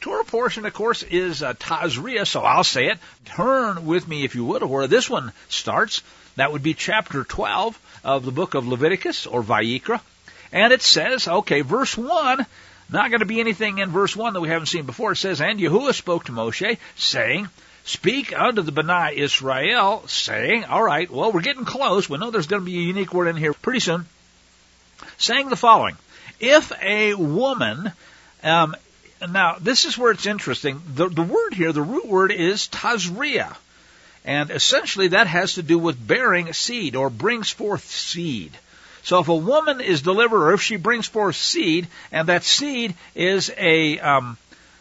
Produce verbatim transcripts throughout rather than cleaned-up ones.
Torah portion, of course, is uh, Tazria, so I'll say it. Turn with me, if you would, where this one starts. That would be chapter twelve of the book of Leviticus, or Vayikra. And it says, okay, verse one, not going to be anything in verse one that we haven't seen before. It says, and Yahuwah spoke to Moshe, saying, speak unto the Bnei Israel, saying, all right, well, we're getting close. We know there's going to be a unique word in here pretty soon. Saying the following, if a woman, um, now this is where it's interesting. The, the word here, the root word is Tazria. And essentially that has to do with bearing seed or brings forth seed. So if a woman is delivered, or if she brings forth seed, and that seed is a um,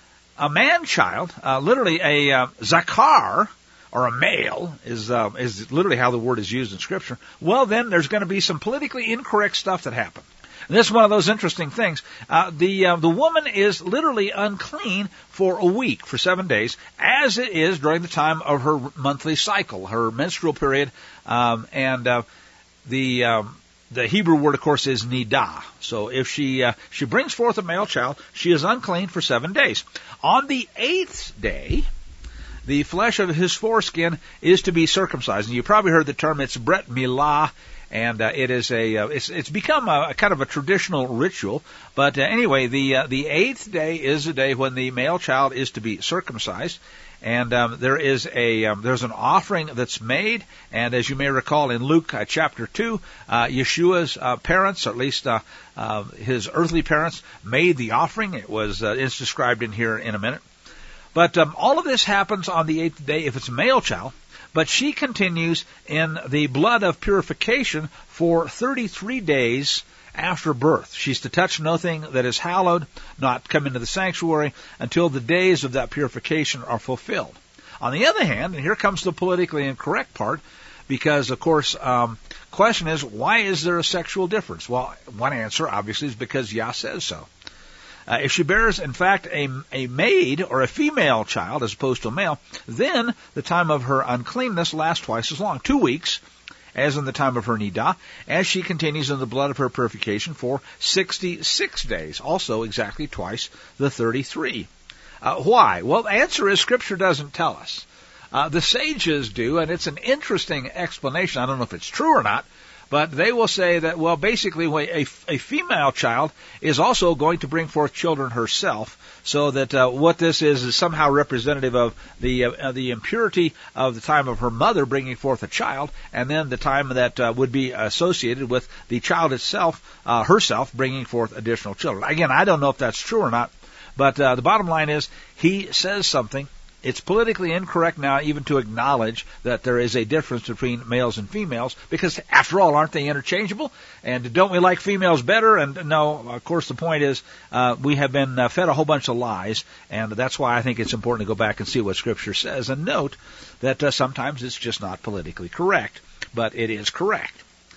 a man-child, uh, literally a uh, zakar, or a male, is uh, is literally how the word is used in Scripture, well then there's going to be some politically incorrect stuff that happens. And this is one of those interesting things. Uh, the uh, the woman is literally unclean for a week, for seven days, as it is during the time of her monthly cycle, her menstrual period. Um, and uh, the um, the Hebrew word, of course, is nidah. So if she uh, she brings forth a male child, she is unclean for seven days. On the eighth day, the flesh of his foreskin is to be circumcised. And you probably heard the term, it's Bret Milah. And uh, it is a uh, it's it's become a, a kind of a traditional ritual. But uh, anyway, the uh, the eighth day is the day when the male child is to be circumcised, and um, there is a um, there's an offering that's made. And as you may recall in Luke uh, chapter two, uh, Yeshua's uh, parents, or at least uh, uh, his earthly parents, made the offering. It was uh, it's described in here in a minute. But um, all of this happens on the eighth day if it's a male child. But she continues in the blood of purification for thirty-three days after birth. She's to touch nothing that is hallowed, not come into the sanctuary, until the days of that purification are fulfilled. On the other hand, and here comes the politically incorrect part, because, of course, um, question is, why is there a sexual difference? Well, one answer, obviously, is because Yah says so. Uh, if she bears, in fact, a, a maid or a female child as opposed to a male, then the time of her uncleanness lasts twice as long, two weeks, as in the time of her nidah, as she continues in the blood of her purification for sixty-six days, also exactly twice the thirty-three. Uh, why? Well, the answer is Scripture doesn't tell us. Uh, the sages do, and it's an interesting explanation. I don't know if it's true or not. But they will say that, well, basically a, a female child is also going to bring forth children herself, so that uh, what this is is somehow representative of the uh, the impurity of the time of her mother bringing forth a child, and then the time that uh, would be associated with the child itself, uh, herself, bringing forth additional children. Again, I don't know if that's true or not, but uh, the bottom line is he says something. It's politically incorrect now even to acknowledge that there is a difference between males and females, because after all, aren't they interchangeable? And don't we like females better? And no, of course the point is uh, we have been uh, fed a whole bunch of lies, and that's why I think it's important to go back and see what Scripture says, and note that uh, sometimes it's just not politically correct, but it is correct.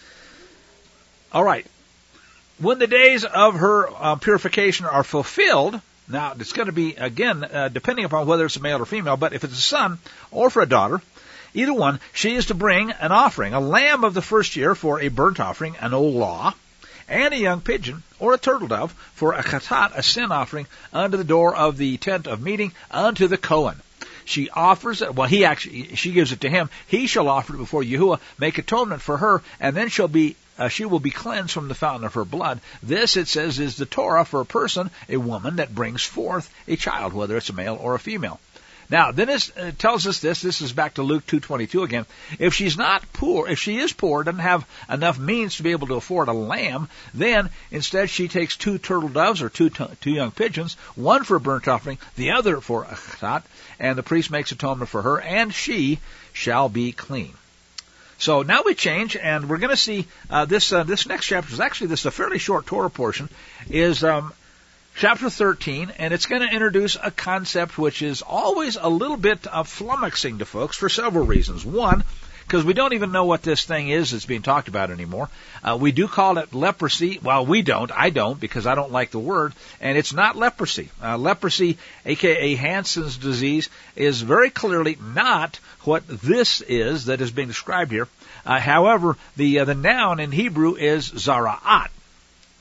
All right. When the days of her uh, purification are fulfilled, now, it's going to be, again, uh, depending upon whether it's a male or female, but if it's a son or for a daughter, either one, she is to bring an offering, a lamb of the first year for a burnt offering, an olah, and a young pigeon or a turtle dove for a chatat, a sin offering, unto the door of the tent of meeting, unto the Kohen. She offers it, well, he actually, she gives it to him. He shall offer it before Yahuwah, make atonement for her, and then shall be Uh, she will be cleansed from the fountain of her blood. This, it says, is the Torah for a person, a woman, that brings forth a child, whether it's a male or a female. Now, then it uh, tells us this. This is back to Luke two twenty-two again. If she's not poor, if she is poor, doesn't have enough means to be able to afford a lamb, then instead she takes two turtle doves or two t- two young pigeons, one for a burnt offering, the other for a chatat, and the priest makes atonement for her, and she shall be clean. So now we change, and we're going to see uh, this uh, this next chapter is actually this is a fairly short Torah portion, is um, chapter thirteen, and it's going to introduce a concept which is always a little bit uh, flummoxing to folks for several reasons. One, because we don't even know what this thing is that's being talked about anymore. Uh, we do call it leprosy. Well, we don't. I don't, because I don't like the word. And it's not leprosy. Uh, leprosy, a k a. Hansen's disease, is very clearly not what this is that is being described here. Uh, however, the uh, the noun in Hebrew is zara'at.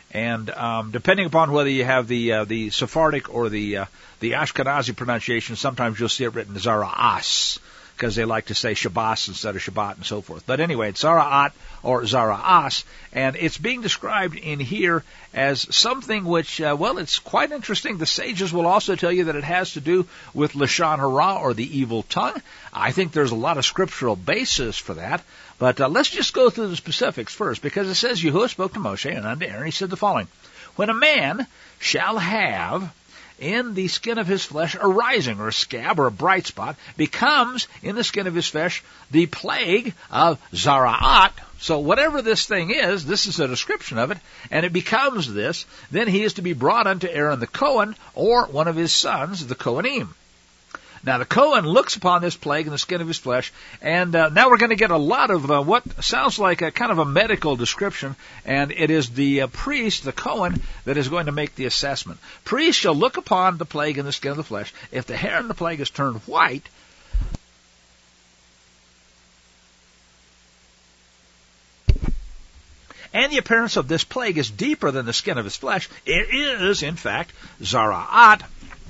And um, depending upon whether you have the uh, the Sephardic or the uh, the Ashkenazi pronunciation, sometimes you'll see it written Zara'as, because they like to say Shabbos instead of Shabbat and so forth. But anyway, it's Zara'at or Zara'as, and it's being described in here as something which, uh, well, it's quite interesting. The sages will also tell you that it has to do with Lashon Hara, or the evil tongue. I think there's a lot of scriptural basis for that. But uh, let's just go through the specifics first, because it says, Yahuwah spoke to Moshe and unto Aaron, he said the following: When a man shall have in the skin of his flesh a rising, or a scab, or a bright spot, becomes in the skin of his flesh the plague of Zara'at. So whatever this thing is, this is a description of it, and it becomes this, then he is to be brought unto Aaron the Cohen, or one of his sons, the Kohanim. Now the Cohen looks upon this plague in the skin of his flesh, and uh, now we're going to get a lot of uh, what sounds like a kind of a medical description, and it is the uh, priest, the Cohen, that is going to make the assessment. Priest shall look upon the plague in the skin of the flesh. If the hair in the plague is turned white, and the appearance of this plague is deeper than the skin of his flesh, it is, in fact, Zara'at.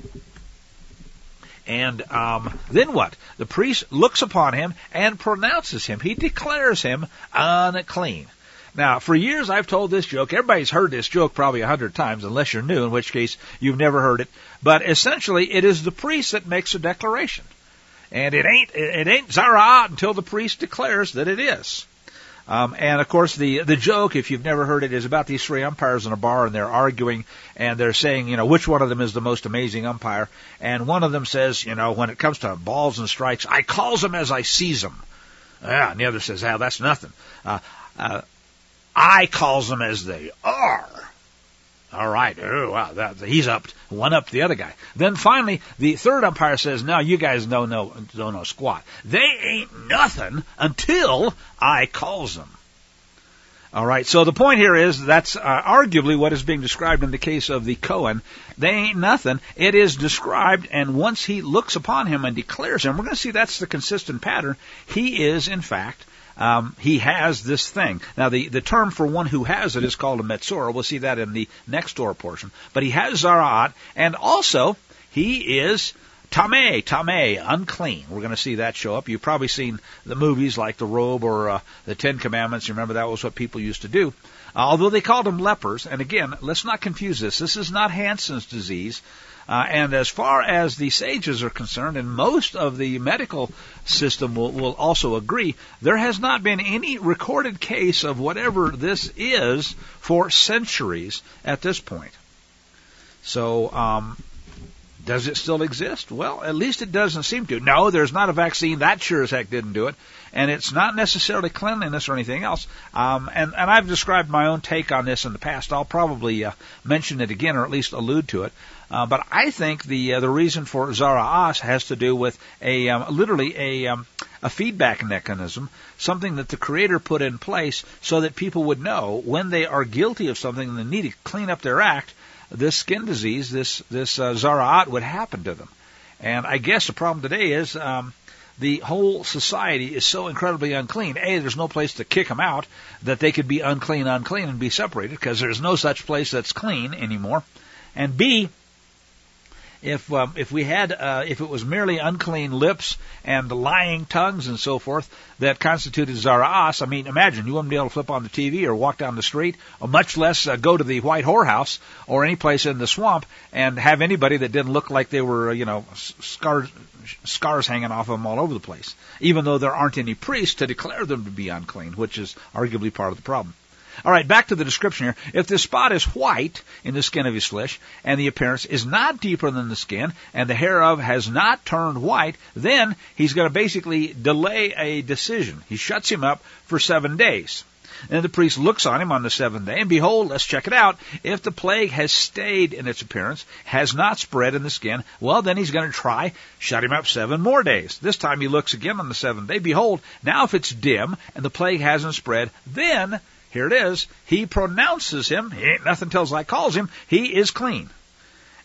And um, then what? The priest looks upon him and pronounces him. He declares him unclean. Now, for years I've told this joke. Everybody's heard this joke probably a hundred times, unless you're new, in which case you've never heard it. But essentially, it is the priest that makes a declaration. And it ain't it ain't Zara'at until the priest declares that it is. Um, and of course, the the joke, if you've never heard it, is about these three umpires in a bar, and they're arguing, and they're saying, you know, which one of them is the most amazing umpire. And one of them says, you know, when it comes to balls and strikes, I calls them as I sees them. Yeah, and the other says, ah, that's nothing. Uh, uh, I calls them as they are. All right. Oh, wow. That, he's up, one up the other guy. Then finally, the third umpire says, no, you guys don't know, don't know squat. They ain't nothing until I calls them. All right. So the point here is that's uh, arguably what is being described in the case of the Cohen. They ain't nothing. It is described, and once he looks upon him and declares him, we're going to see that's the consistent pattern. He is, in fact, Um, he has this thing. Now, the, the term for one who has it is called a Metzora. We'll see that in the next door portion. But he has Zara'at, and also he is Tameh, Tameh, unclean. We're going to see that show up. You've probably seen the movies like The Robe or uh, The Ten Commandments. You remember that was what people used to do. Uh, although they called them lepers, and again, let's not confuse this. This is not Hansen's disease. Uh, and as far as the sages are concerned, and most of the medical system will, will also agree, there has not been any recorded case of whatever this is for centuries at this point. So, um, does it still exist? Well, at least it doesn't seem to. No, there's not a vaccine. That sure as heck didn't do it. And it's not necessarily cleanliness or anything else. Um, and, and I've described my own take on this in the past. I'll probably uh, mention it again, or at least allude to it. Uh, but I think the uh, the reason for Zara'as has to do with a um, literally a um, a feedback mechanism, something that the Creator put in place so that people would know when they are guilty of something and they need to clean up their act, this skin disease, this this uh, Zara'at would happen to them. And I guess the problem today is um, the whole society is so incredibly unclean. A, there's no place to kick them out that they could be unclean, unclean, and be separated, because there's no such place that's clean anymore. And B, If um, if we had uh, if it was merely unclean lips and lying tongues and so forth that constituted Zara'as, I mean, imagine you wouldn't be able to flip on the T V or walk down the street, or much less uh, go to the White Whorehouse or any place in the swamp and have anybody that didn't look like they were, uh, you know, scars scars hanging off them all over the place. Even though there aren't any priests to declare them to be unclean, which is arguably part of the problem. All right, back to the description here. If the spot is white in the skin of his flesh, and the appearance is not deeper than the skin, and the hair of has not turned white, then he's going to basically delay a decision. He shuts him up for seven days. Then the priest looks on him on the seventh day, and behold, let's check it out. If the plague has stayed in its appearance, has not spread in the skin, well, then he's going to try, shut him up seven more days. This time he looks again on the seventh day. Behold, now if it's dim, and the plague hasn't spread, then here it is. He pronounces him. He ain't nothing till I calls him. He is clean.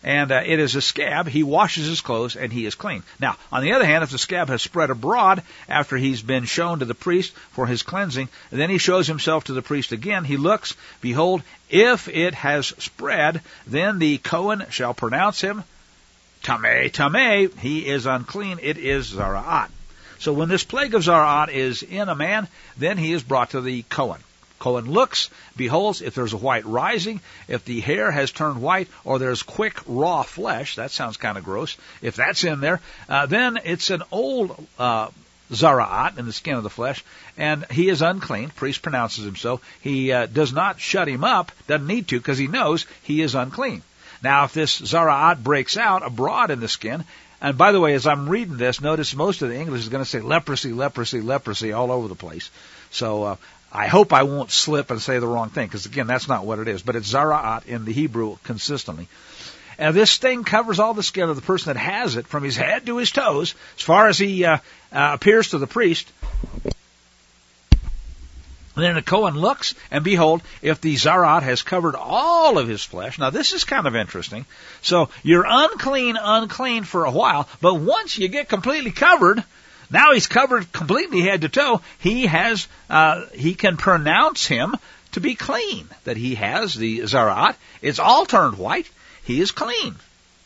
and uh, it is a scab. He washes his clothes, and he is clean. Now, on the other hand, if the scab has spread abroad after he's been shown to the priest for his cleansing, then he shows himself to the priest again. He looks, behold, if it has spread, then the Kohen shall pronounce him tameh, tameh. He is unclean. It is zara'at. So when this plague of zara'at is in a man, then he is brought to the Kohen. Kohen looks, beholds, if there's a white rising, if the hair has turned white, or there's quick raw flesh, that sounds kind of gross, if that's in there, uh, then it's an old uh, zara'at in the skin of the flesh, and he is unclean. Priest pronounces him so. He uh, does not shut him up, doesn't need to, because he knows he is unclean. Now, if this zara'at breaks out abroad in the skin, and by the way, as I'm reading this, notice most of the English is going to say leprosy, leprosy, leprosy all over the place. So uh, I hope I won't slip and say the wrong thing, because again, that's not what it is. But it's zara'at in the Hebrew consistently. And this thing covers all the skin of the person that has it, from his head to his toes, as far as he uh, uh, appears to the priest. And then the Kohen looks, and behold, if the zara'at has covered all of his flesh. Now, this is kind of interesting. So, you're unclean, unclean for a while, but once you get completely covered, now he's covered completely head to toe, he has, uh, he can pronounce him to be clean, that he has the zara'at. It's all turned white. He is clean.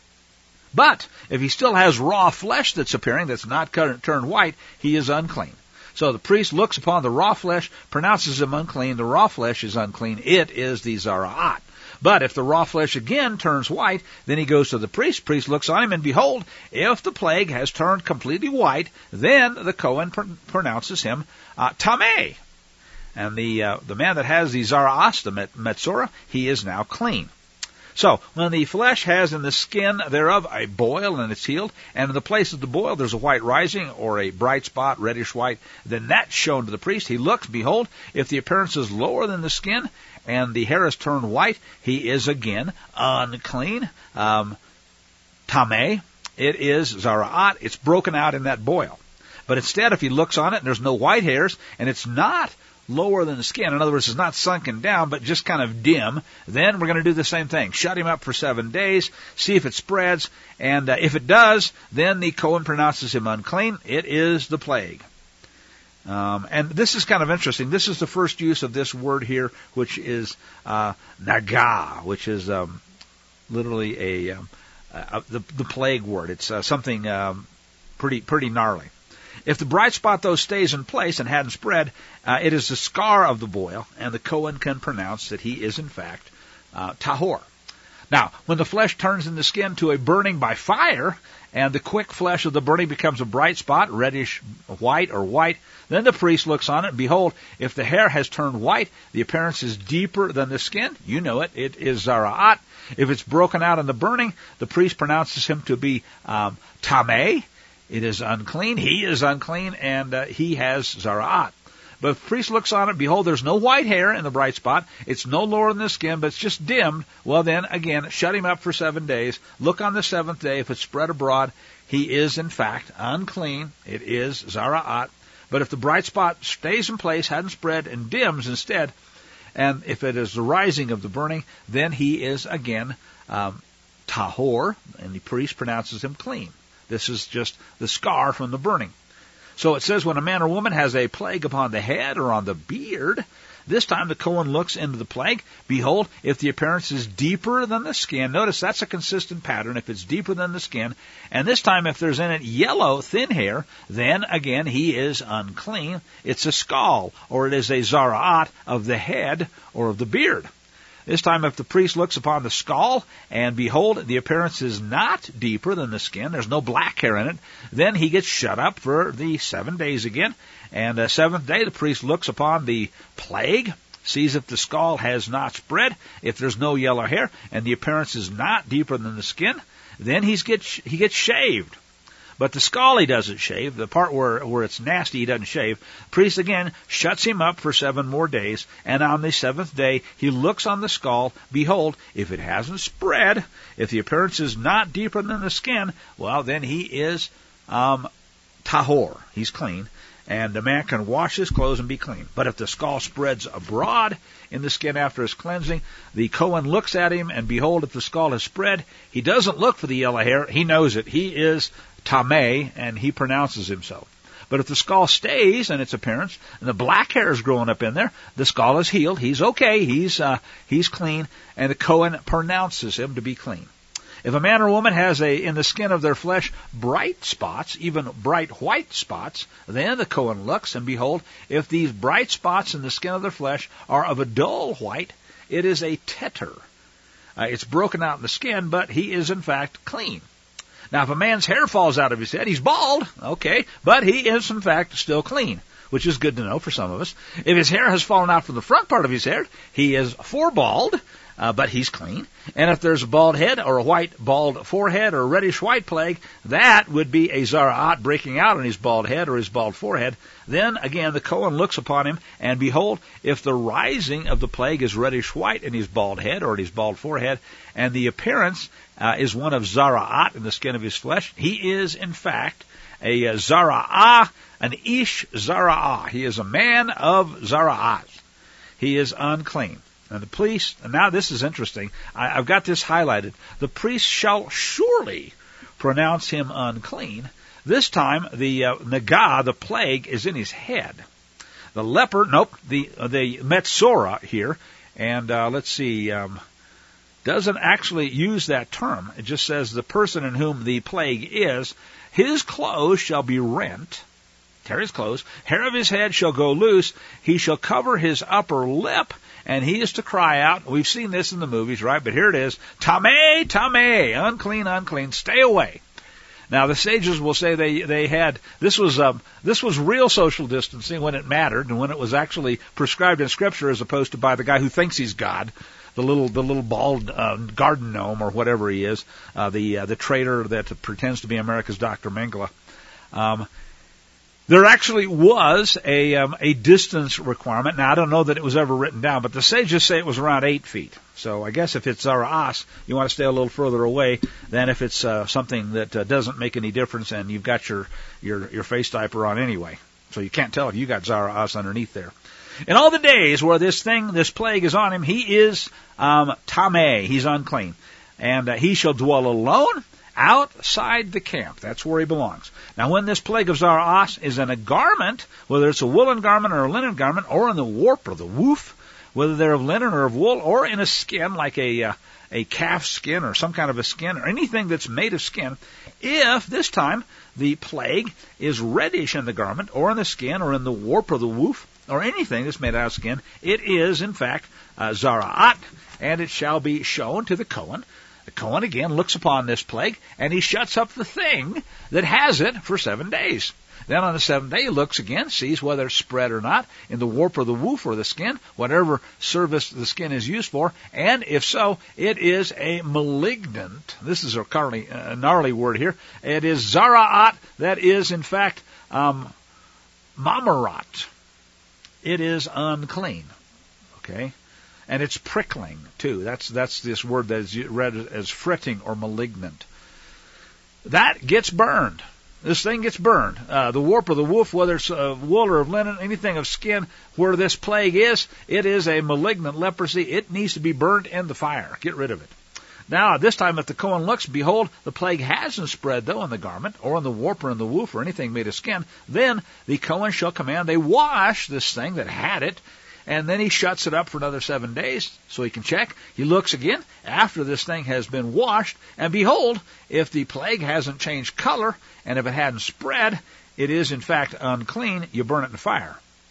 But, if he still has raw flesh that's appearing, that's not turned white, he is unclean. So the priest looks upon the raw flesh, pronounces him unclean. The raw flesh is unclean. It is the zara'at. But if the raw flesh again turns white, then he goes to the priest. Priest looks on him, and behold, if the plague has turned completely white, then the Kohen pr- pronounces him uh, tameh. And the uh, the man that has the zara'at, the metzora, he is now clean. So, when the flesh has in the skin thereof a boil and it's healed, and in the place of the boil there's a white rising or a bright spot, reddish white, then that's shown to the priest. He looks, behold, if the appearance is lower than the skin and the hair is turned white, he is again unclean. Um, tameh, it is zara'at, it's broken out in that boil. But instead, if he looks on it and there's no white hairs, and it's not lower than the skin, in other words, it's not sunken down, but just kind of dim, then we're going to do the same thing. Shut him up for seven days, see if it spreads, and uh, if it does, then the Kohen pronounces him unclean. It is the plague. Um, and this is kind of interesting. This is the first use of this word here, which is uh, naga, which is um, literally a, um, uh, the, the plague word. It's uh, something um, pretty pretty gnarly. If the bright spot, though, stays in place and hadn't spread, uh, it is the scar of the boil, and the Kohen can pronounce that he is, in fact, uh, tahor. Now, when the flesh turns in the skin to a burning by fire, and the quick flesh of the burning becomes a bright spot, reddish white or white, then the priest looks on it, and behold, if the hair has turned white, the appearance is deeper than the skin. You know it. It is zara'at. If it's broken out in the burning, the priest pronounces him to be um, tameh. It is unclean. He is unclean, and uh, he has zara'at. But if the priest looks on it, behold, there's no white hair in the bright spot. It's no lower than the skin, but it's just dimmed. Well, then, again, shut him up for seven days. Look on the seventh day. If it's spread abroad, he is, in fact, unclean. It is zara'at. But if the bright spot stays in place, hadn't spread, and dims instead, and if it is the rising of the burning, then he is, again, um, tahor, and the priest pronounces him clean. This is just the scar from the burning. So it says when a man or woman has a plague upon the head or on the beard, this time the Kohen looks into the plague. Behold, if the appearance is deeper than the skin, notice that's a consistent pattern, if it's deeper than the skin, and this time if there's in it yellow, thin hair, then again he is unclean. It's a scall, or it is a zara'at of the head or of the beard. This time if the priest looks upon the skull, and behold, the appearance is not deeper than the skin, there's no black hair in it, then he gets shut up for the seven days again. And the seventh day the priest looks upon the plague, sees if the skull has not spread, if there's no yellow hair, and the appearance is not deeper than the skin, then he's get, he gets shaved. But the skull he doesn't shave. The part where, where it's nasty he doesn't shave. Priest again shuts him up for seven more days, and on the seventh day he looks on the skull. Behold, if it hasn't spread, if the appearance is not deeper than the skin, well, then he is um, tahor. He's clean. and the man can wash his clothes and be clean. But if the scall spreads abroad in the skin after his cleansing, the Kohen looks at him, and behold, if the scall has spread, he doesn't look for the yellow hair. He knows it. He is tameh, and he pronounces him so. But if the scall stays in its appearance, and the black hair is growing up in there, the scall is healed. He's okay. He's uh, he's clean, and the Kohen pronounces him to be clean. If a man or woman has a in the skin of their flesh bright spots, even bright white spots, then the Kohen looks, and behold, if these bright spots in the skin of their flesh are of a dull white, it is a tetter. Uh, it's broken out in the skin, but he is in fact clean. Now, if a man's hair falls out of his head, he's bald, okay, but he is in fact still clean, which is good to know for some of us. If his hair has fallen out from the front part of his head, he is forebald, uh, but he's clean. And if there's a bald head or a white bald forehead or a reddish white plague, that would be a zara'at breaking out on his bald head or his bald forehead. Then, again, the Kohen looks upon him, and behold, if the rising of the plague is reddish white in his bald head or in his bald forehead, and the appearance uh, is one of zara'at in the skin of his flesh, he is, in fact, a uh, zara'ah, an ish zara'ah. He is a man of zara'at. He is unclean. And the priest, and now this is interesting, I, I've got this highlighted. The priest shall surely pronounce him unclean. This time, the uh, nagah, the plague, is in his head. The leper, nope, the uh, the metzora here, and uh, let's see, um, doesn't actually use that term. It just says the person in whom the plague is, his clothes shall be rent, tear his clothes, hair of his head shall go loose, he shall cover his upper lip, and he is to cry out. We've seen this in the movies, right? But here it is, tameh, tameh, unclean, unclean, stay away. Now the sages will say they they had this was um, this was real social distancing when it mattered and when it was actually prescribed in Scripture, as opposed to by the guy who thinks he's God, the little the little bald uh, garden gnome or whatever he is, uh, the uh, the traitor that pretends to be America's Doctor Mengele. Um, There actually was a um, a distance requirement. Now, I don't know that it was ever written down, but the sages say it was around eight feet. So I guess if it's zara'as, you want to stay a little further away than if it's uh, something that uh, doesn't make any difference and you've got your, your, your face diaper on anyway. So you can't tell if you got zara'as underneath there. In all the days where this thing, this plague is on him, he is um, tameh, he's unclean. And uh, he shall dwell alone outside the camp. That's where he belongs. Now, when this plague of zara'as is in a garment, whether it's a woolen garment or a linen garment, or in the warp or the woof, whether they're of linen or of wool, or in a skin like a uh, a calf skin or some kind of a skin, or anything that's made of skin, if this time the plague is reddish in the garment, or in the skin, or in the warp or the woof, or anything that's made out of skin, it is, in fact, uh, zara'at, and it shall be shown to the Kohen. The Kohen again looks upon this plague, and he shuts up the thing that has it for seven days. Then on the seventh day he looks again, sees whether it's spread or not, in the warp or the woof or the skin, whatever service the skin is used for, and if so, it is a malignant. This is a gnarly, uh, gnarly word here. It is zara'at, that is in fact um, mamarat. It is unclean. Okay? And it's prickling, too. That's that's this word that is read as fretting or malignant. That gets burned. This thing gets burned. Uh, the warp or the woof, whether it's of wool or of linen, anything of skin, where this plague is, it is a malignant leprosy. It needs to be burned in the fire. Get rid of it. Now, at this time, if the Kohen looks, behold, the plague hasn't spread, though, in the garment, or in the warp or in the woof, or anything made of skin, then the Kohen shall command they wash this thing that had it, and then he shuts it up for another seven days so he can check. He looks again after this thing has been washed, and behold, if the plague hasn't changed color, and if it hadn't spread, it is in fact unclean. You burn it in the fire.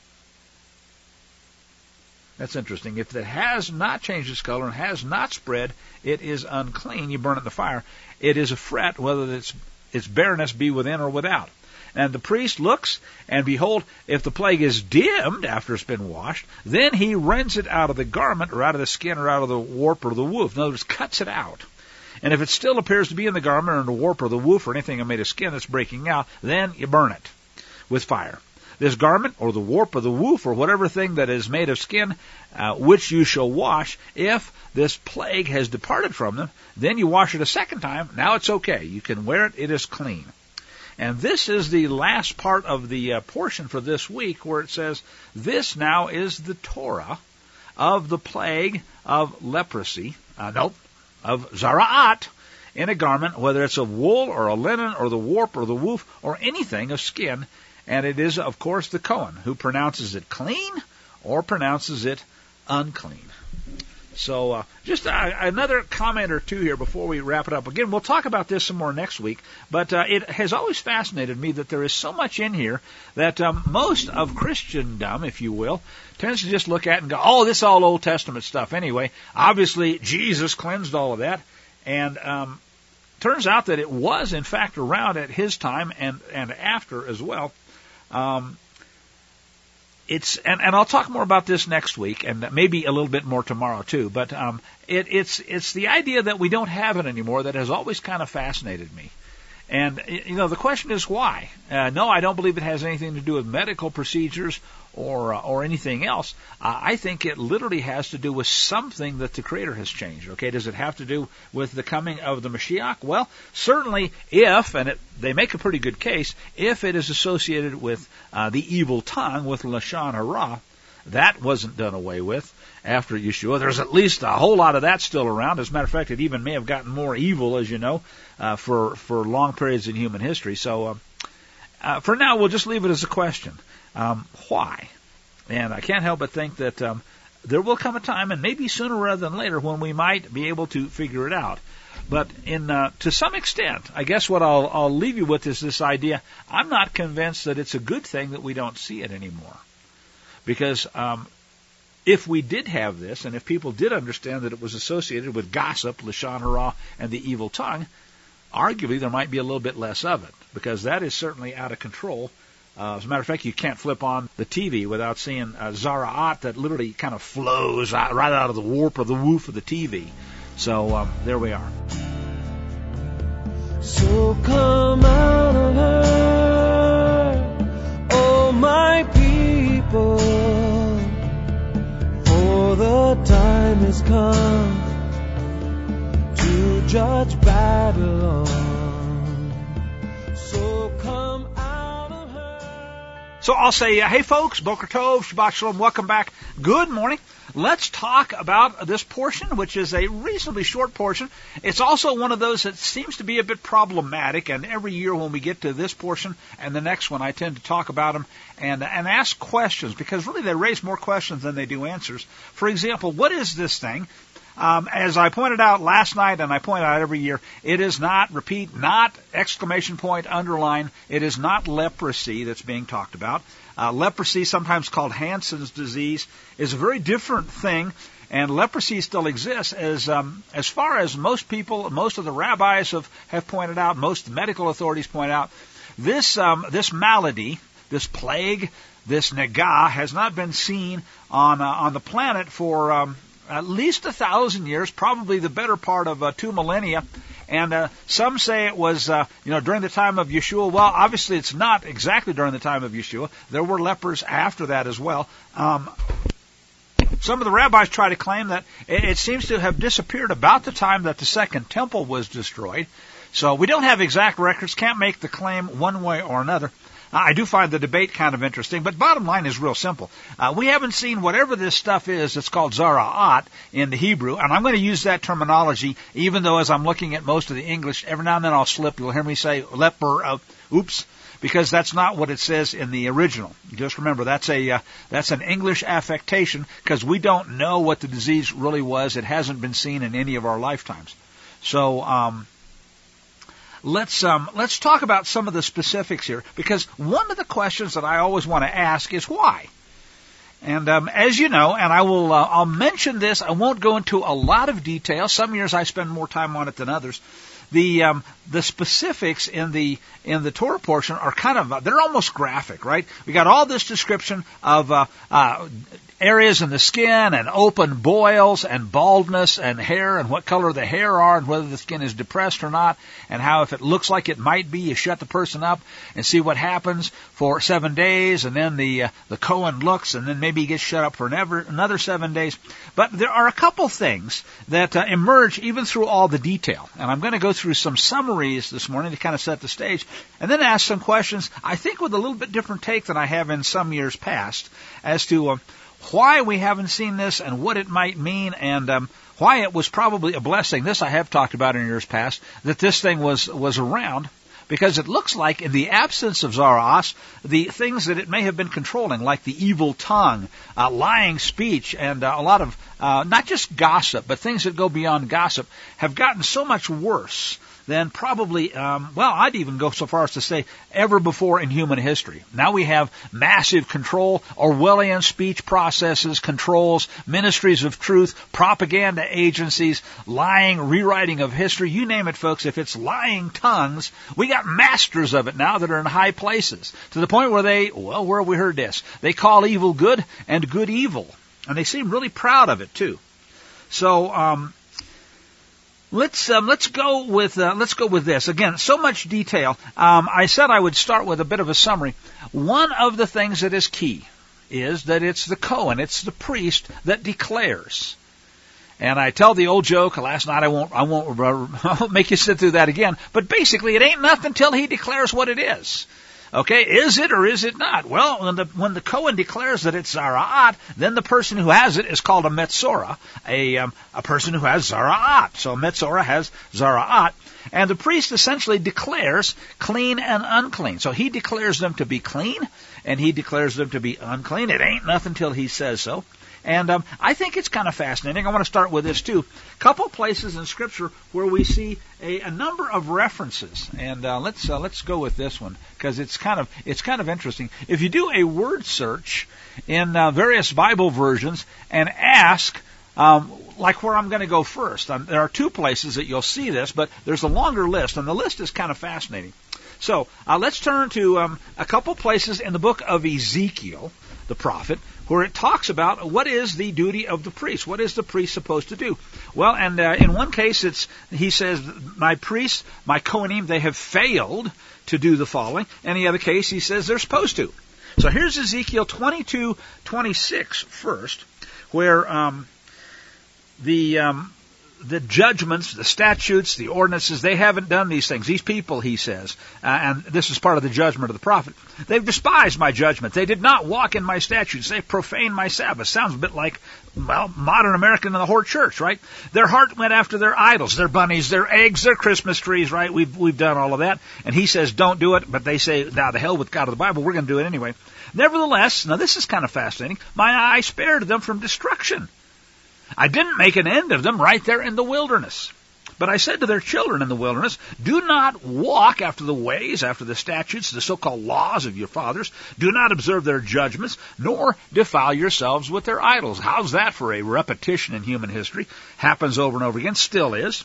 That's interesting. If it has not changed its color and has not spread, it is unclean. You burn it in the fire. It is a fret, whether its its bareness be within or without. And the priest looks, and behold, if the plague is dimmed after it's been washed, then he rends it out of the garment, or out of the skin, or out of the warp or the woof. In other words, cuts it out. And if it still appears to be in the garment, or in the warp or the woof, or anything made of skin that's breaking out, then you burn it with fire. This garment, or the warp or the woof, or whatever thing that is made of skin, uh, which you shall wash, if this plague has departed from them, then you wash it a second time. Now it's okay. You can wear it. It is clean. And this is the last part of the uh, portion for this week where it says, this now is the Torah of the plague of leprosy, uh, nope, of Zara'at, in a garment, whether it's of wool or a linen or the warp or the woof or anything of skin. And it is, of course, the Kohen who pronounces it clean or pronounces it unclean. So uh, just uh, another comment or two here before we wrap it up. Again, we'll talk about this some more next week, but uh, it has always fascinated me that there is so much in here that um, most of Christendom, if you will, tends to just look at and go, oh, this is all Old Testament stuff anyway. Obviously, Jesus cleansed all of that, and um, turns out that it was, in fact, around at his time and, and after as well. Um It's and, and I'll talk more about this next week, and maybe a little bit more tomorrow too. But um, it, it's it's the idea that we don't have it anymore that has always kind of fascinated me. And you know, the question is why? Uh, no, I don't believe it has anything to do with medical procedures or uh, or anything else. Uh, I think it literally has to do with something that the Creator has changed. Okay, does it have to do with the coming of the Mashiach? Well, certainly if, and it, they make a pretty good case, if it is associated with uh, the evil tongue, with Lashon Hara, that wasn't done away with after Yeshua. There's at least a whole lot of that still around. As a matter of fact, it even may have gotten more evil, as you know, uh, for, for long periods in human history. So uh, uh, for now, we'll just leave it as a question. Um, why? And I can't help but think that um, there will come a time, and maybe sooner rather than later, when we might be able to figure it out. But in uh, to some extent, I guess what I'll, I'll leave you with is this idea. I'm not convinced that it's a good thing that we don't see it anymore. Because um, if we did have this, and if people did understand that it was associated with gossip, Lashon Hara, and the evil tongue, arguably there might be a little bit less of it, because that is certainly out of control. Uh, as a matter of fact, you can't flip on the T V without seeing uh, Zara'at that literally kind of flows out, right out of the warp or the woof of the T V. So um, there we are. So come out of her, oh my people, for the time has come to judge Babylon. So come out of her. So I'll say, uh, hey folks, Boker Tov, Shabbat Shalom, welcome back. Good morning. Let's talk about this portion, which is a reasonably short portion. It's also one of those that seems to be a bit problematic, and every year when we get to this portion and the next one, I tend to talk about them and, and ask questions, because really they raise more questions than they do answers. For example, what is this thing? Um, as I pointed out last night, and I point out every year, it is not, repeat, not, exclamation point, underline, it is not leprosy that's being talked about. Uh, leprosy, sometimes called Hansen's disease, is a very different thing, and leprosy still exists. As um, as far as most people, most of the rabbis have, have pointed out, most medical authorities point out, this um, this malady, this plague, this negah, has not been seen on uh, on the planet for um, at least a thousand years, probably the better part of uh, two millennia. And uh, some say it was, uh, you know, during the time of Yeshua. Well, obviously it's not exactly during the time of Yeshua. There were lepers after that as well. Um, some of the rabbis try to claim that it, it seems to have disappeared about the time that the Second Temple was destroyed. So we don't have exact records, can't make the claim one way or another. I do find the debate kind of interesting, but bottom line is real simple. Uh, we haven't seen whatever this stuff is that's called Zara'at in the Hebrew, and I'm going to use that terminology, even though as I'm looking at most of the English, every now and then I'll slip. You'll hear me say leper, uh, oops, because that's not what it says in the original. Just remember, that's a uh, that's an English affectation, because we don't know what the disease really was. It hasn't been seen in any of our lifetimes. So, um... Let's um, let's talk about some of the specifics here, because one of the questions that I always want to ask is why. And um, as you know, and I will uh, I'll mention this. I won't go into a lot of detail. Some years I spend more time on it than others. The um, the specifics in the in the Torah portion are kind of uh, they're almost graphic, right? We got all this description of uh, uh, areas in the skin and open boils and baldness and hair and what color the hair are and whether the skin is depressed or not, and how if it looks like it might be, you shut the person up and see what happens for seven days, and then the uh, the Cohen looks, and then maybe he gets shut up for never, another seven days. But there are a couple things that uh, emerge even through all the detail, and I'm going to go through some summaries this morning to kind of set the stage, and then ask some questions, I think with a little bit different take than I have in some years past, as to uh, why we haven't seen this and what it might mean, and um, why it was probably a blessing. This I have talked about in years past, that this thing was was around, because it looks like in the absence of Zaraas, the things that it may have been controlling, like the evil tongue, uh, lying speech, and uh, a lot of uh, not just gossip, but things that go beyond gossip, have gotten so much worse than probably, um, well, I'd even go so far as to say ever before in human history. Now we have massive control, Orwellian speech processes, controls, ministries of truth, propaganda agencies, lying, rewriting of history, you name it, folks. If it's lying tongues, we got masters of it now that are in high places, to the point where they, well, where have we heard this? They call evil good and good evil. And they seem really proud of it, too. So, um, Let's um, let's go with uh, let's go with this again. So much detail. Um, I said I would start with a bit of a summary. One of the things that is key is that it's the Cohen, it's the priest that declares. And I tell the old joke last night. I won't I won't uh, make you sit through that again. But basically, it ain't nothing till he declares what it is. Okay, is it or is it not? Well, when the when the Cohen declares that it's Zaraat, then the person who has it is called a Metzorah, a um, a person who has Zaraat. So a Metzorah has Zaraat, and the priest essentially declares clean and unclean. So he declares them to be clean, and he declares them to be unclean. It ain't nothing till he says so. And um, I think it's kind of fascinating. I want to start with this, too. A couple places in Scripture where we see a, a number of references. And uh, let's uh, let's go with this one, because it's kind of it's kind of interesting. If you do a word search in uh, various Bible versions and ask, um, like where I'm going to go first, um, there are two places that you'll see this, but there's a longer list, and the list is kind of fascinating. So uh, let's turn to um, a couple places in the book of Ezekiel, the prophet, where it talks about what is the duty of the priest. What is the priest supposed to do? Well, and uh, in one case, it's he says, my priests, my Kohanim, they have failed to do the following. In the other case, he says they're supposed to. So here's Ezekiel twenty-two twenty-six first, where um, the... Um, the judgments, the statutes, the ordinances, they haven't done these things. These people, he says, uh, and this is part of the judgment of the prophet, they've despised my judgment. They did not walk in my statutes. They profaned my Sabbath. Sounds a bit like, well, modern American in the whole church, right? Their heart went after their idols, their bunnies, their eggs, their Christmas trees, right? We've, we've done all of that. And he says, don't do it, but they say, now the hell with God of the Bible, we're going to do it anyway. Nevertheless, now this is kind of fascinating, my eye spared them from destruction. I didn't make an end of them right there in the wilderness. But I said to their children in the wilderness, do not walk after the ways, after the statutes, the so-called laws of your fathers. Do not observe their judgments, nor defile yourselves with their idols. How's that for a repetition in human history? Happens over and over again, still is.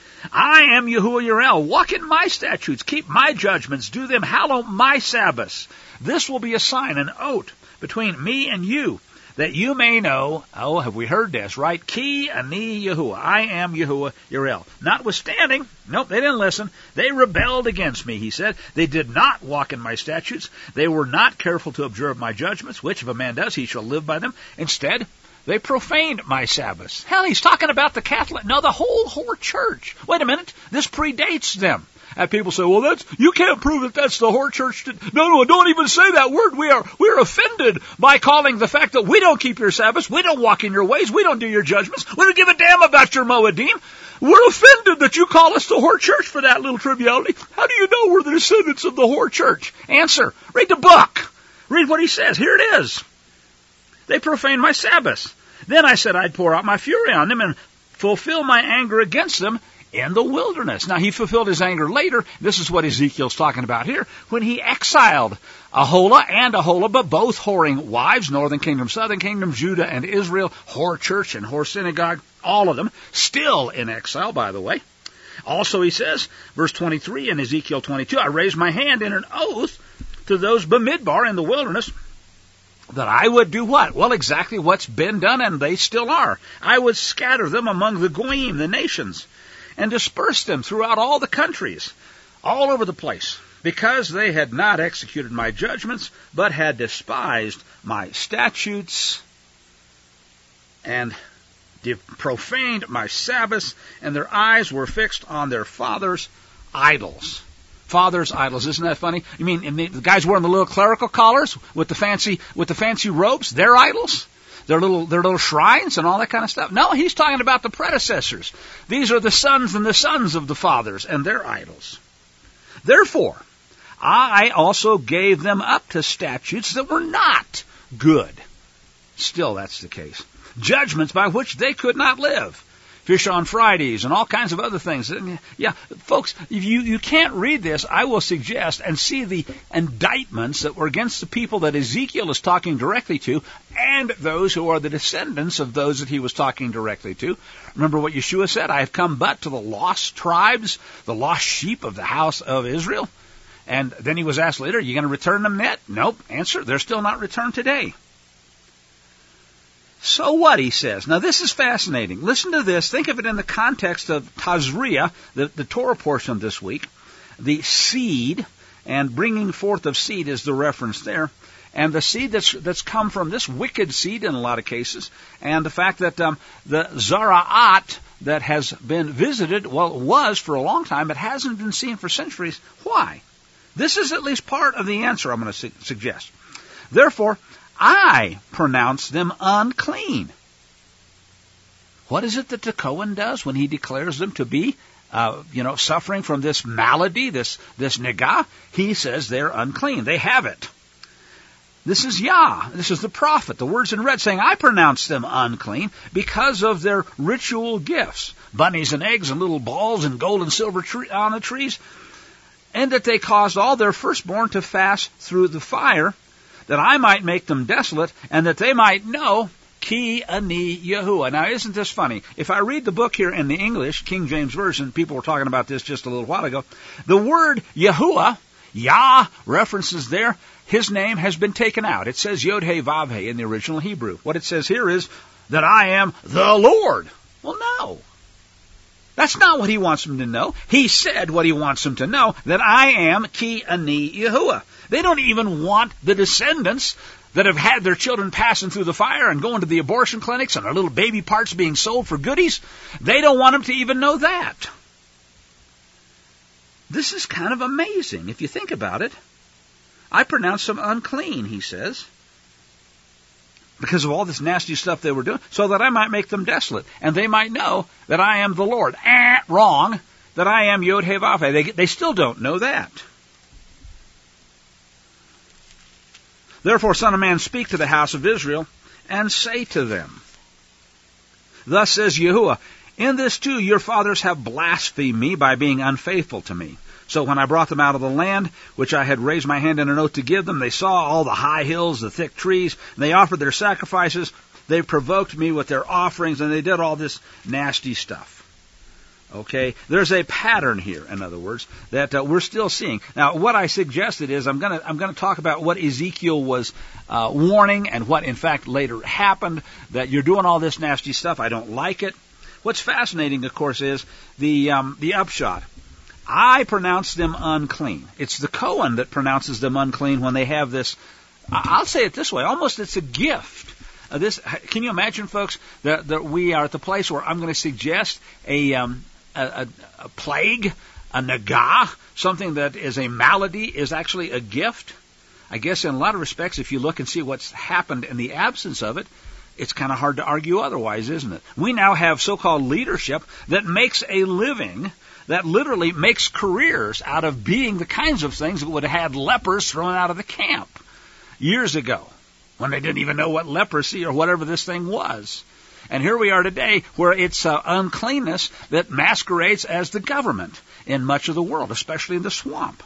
I am Yahuwah Yireh. Walk in my statutes, keep my judgments, do them, hallow my Sabbaths. This will be a sign, an oath between me and you, that you may know, oh, have we heard this, right? Ki ani Yahuwah. I am Yahuwah Yireh. Notwithstanding, nope, they didn't listen. They rebelled against me, he said. They did not walk in my statutes. They were not careful to observe my judgments, which if a man does, he shall live by them. Instead, they profaned my Sabbaths. Hell, he's talking about the Catholic, no, the whole whole church. Wait a minute, this predates them. And people say, well, that's, you can't prove that that's the whore church. Did. No, no, don't even say that word. We are, we're offended by calling the fact that we don't keep your Sabbaths. We don't walk in your ways. We don't do your judgments. We don't give a damn about your Moedim. We're offended that you call us the whore church for that little triviality. How do you know we're the descendants of the whore church? Answer, read the book. Read what he says. Here it is. They profaned my Sabbaths. Then I said I'd pour out my fury on them and fulfill my anger against them in the wilderness. Now, he fulfilled his anger later. This is what Ezekiel's talking about here, when he exiled Aholah and Aholibah, both whoring wives, northern kingdom, southern kingdom, Judah and Israel, whore church and whore synagogue, all of them, still in exile, by the way. Also, he says, verse twenty-three in Ezekiel twenty-two, I raised my hand in an oath to those Bamidbar in the wilderness, that I would do what? Well, exactly what's been done, and they still are. I would scatter them among the goyim, the nations, and disperse them throughout all the countries, all over the place, because they had not executed my judgments, but had despised my statutes and profaned my Sabbaths, and their eyes were fixed on their fathers' idols. Fathers' idols, isn't that funny? You mean and the guys wearing the little clerical collars with the fancy with the fancy robes? They're idols, their little their little shrines and all that kind of stuff. No, he's talking about the predecessors. These are the sons and the sons of the fathers and their idols. Therefore, I also gave them up to statutes that were not good. Still, that's the case. Judgments by which they could not live. Fish on Fridays and all kinds of other things. Yeah, folks, if you, you can't read this, I will suggest, and see the indictments that were against the people that Ezekiel is talking directly to, and those who are the descendants of those that he was talking directly to. Remember what Yeshua said, I have come but to the lost tribes, the lost sheep of the house of Israel. And then he was asked later, are you going to return them yet? Nope. Answer, they're still not returned today. So what, he says. Now, this is fascinating. Listen to this. Think of it in the context of Tazria, the, the Torah portion this week. The seed, and bringing forth of seed is the reference there. And the seed that's that's come from this wicked seed in a lot of cases. And the fact that um, the Zara'at that has been visited, well, it was for a long time, but hasn't been seen for centuries. Why? This is at least part of the answer I'm going to su- suggest. Therefore, I pronounce them unclean. What is it that the Kohen does when he declares them to be, uh, you know, suffering from this malady, this this nigah? He says they're unclean. They have it. This is Yah. This is the prophet. The words in red saying, I pronounce them unclean because of their ritual gifts, bunnies and eggs and little balls and gold and silver tree, on the trees, and that they caused all their firstborn to fast through the fire, that I might make them desolate, and that they might know Ki Ani Yahuwah. Now, isn't this funny? If I read the book here in the English, King James Version, people were talking about this just a little while ago, the word Yahuwah, Yah, references there, his name has been taken out. It says Yod-He Vav-He in the original Hebrew. What it says here is that I am the Lord. Well, no. That's not what he wants them to know. He said what he wants them to know, that I am Ki Ani Yahuwah. They don't even want the descendants that have had their children passing through the fire and going to the abortion clinics and their little baby parts being sold for goodies. They don't want them to even know that. This is kind of amazing if you think about it. I pronounce them unclean, he says, because of all this nasty stuff they were doing, so that I might make them desolate, and they might know that I am the Lord. Ah, wrong, that I am Yod-He Vav-He. They, they still don't know that. Therefore, Son of Man, speak to the house of Israel, and say to them, thus says Yahuwah, in this too your fathers have blasphemed me by being unfaithful to me. So when I brought them out of the land, which I had raised my hand in an oath to give them, they saw all the high hills, the thick trees, and they offered their sacrifices. They provoked me with their offerings, and they did all this nasty stuff. Okay, there's a pattern here, in other words, that uh, we're still seeing. Now, what I suggested is I'm going to I'm going to talk about what Ezekiel was uh, warning and what, in fact, later happened, that you're doing all this nasty stuff. I don't like it. What's fascinating, of course, is the um, the upshot. I pronounce them unclean. It's the Kohen that pronounces them unclean when they have this, I'll say it this way, almost it's a gift. Uh, this, can you imagine, folks, that, that we are at the place where I'm going to suggest a, um, a, a, a plague, a nagah, something that is a malady, is actually a gift? I guess in a lot of respects, if you look and see what's happened in the absence of it, it's kind of hard to argue otherwise, isn't it? We now have so-called leadership that makes a living, that literally makes careers out of being the kinds of things that would have had lepers thrown out of the camp years ago, when they didn't even know what leprosy or whatever this thing was. And here we are today, where it's uh, uncleanness that masquerades as the government in much of the world, especially in the swamp.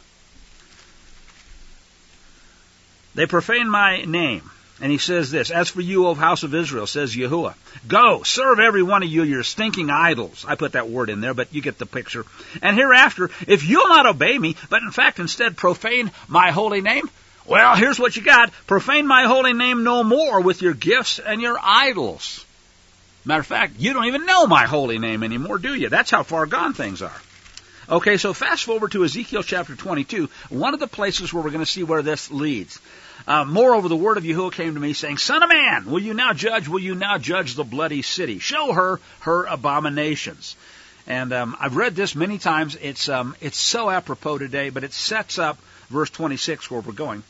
They profane my name. And he says this, as for you, O house of Israel, says Yahuwah, go, serve every one of you your stinking idols. I put that word in there, but you get the picture. And hereafter, if you'll not obey me, but in fact instead profane my holy name, Well, here's what you got. Profane my holy name no more with your gifts and your idols. Matter of fact, you don't even know my holy name anymore, do you? That's how far gone things are. Okay, so fast forward to Ezekiel chapter twenty-two, one of the places where we're going to see where this leads. Uh, moreover, the word of Yahuwah came to me, saying, Son of man, will you now judge, will you now judge the bloody city? Show her her abominations. And um, I've read this many times. It's um, it's so apropos today, but it sets up verse twenty-six where we're going.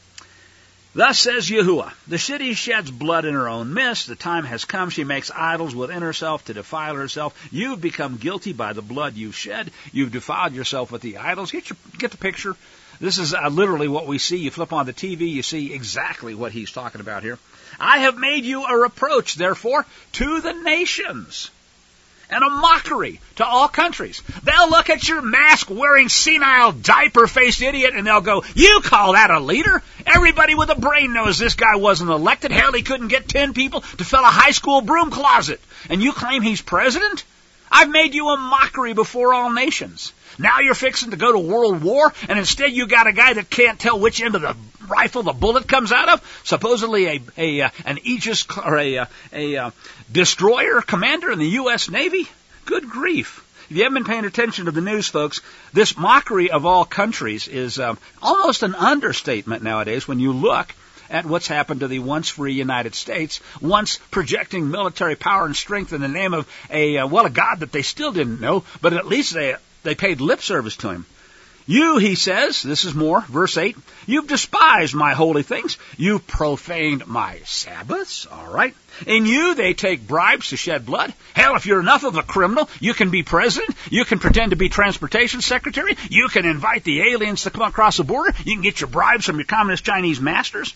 Thus says Yahuwah, the city sheds blood in her own midst. The time has come. She makes idols within herself to defile herself. You've become guilty by the blood you've shed. You've defiled yourself with the idols. Get your, get the picture. This is uh, literally what we see. You flip on the T V, you see exactly what he's talking about here. I have made you a reproach, therefore, to the nations, and a mockery to all countries. They'll look at your mask-wearing, senile, diaper-faced idiot, and they'll go, you call that a leader? Everybody with a brain knows this guy wasn't elected. Hell, he couldn't get ten people to fill a high school broom closet. And you claim he's president? I've made you a mockery before all nations. Now you're fixing to go to world war, and instead you got a guy that can't tell which end of the rifle the bullet comes out of, supposedly a, a uh, an Aegis or a, uh, a uh, destroyer commander in the U S Navy. Good grief. If you haven't been paying attention to the news, folks, this mockery of all countries is um, almost an understatement nowadays when you look at what's happened to the once free United States, once projecting military power and strength in the name of a, uh, well, a God that they still didn't know, but at least they, they paid lip service to him. You, he says, this is more, verse eight, you've despised my holy things. You've profaned my Sabbaths. All right. In you, they take bribes to shed blood. Hell, if you're enough of a criminal, you can be president. You can pretend to be transportation secretary. You can invite the aliens to come across the border. You can get your bribes from your communist Chinese masters.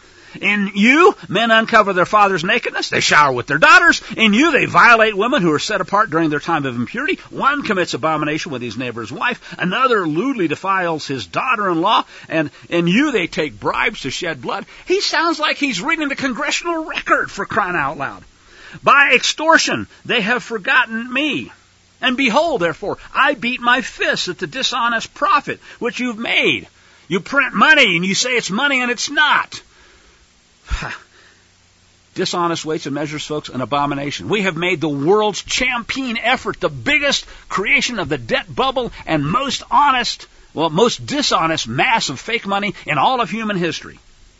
In you, men uncover their father's nakedness. They shower with their daughters. In you, they violate women who are set apart during their time of impurity. One commits abomination with his neighbor's wife. Another lewdly defiles his daughter-in-law. And in you, they take bribes to shed blood. He sounds like he's reading the congressional record, for crying out loud. By extortion, they have forgotten me. And behold, therefore, I beat my fists at the dishonest profit which you've made. You print money, and you say it's money, and it's not. Dishonest weights and measures, folks, an abomination. We have made the world's champion effort, the biggest creation of the debt bubble and most honest, well, most dishonest mass of fake money in all of human history.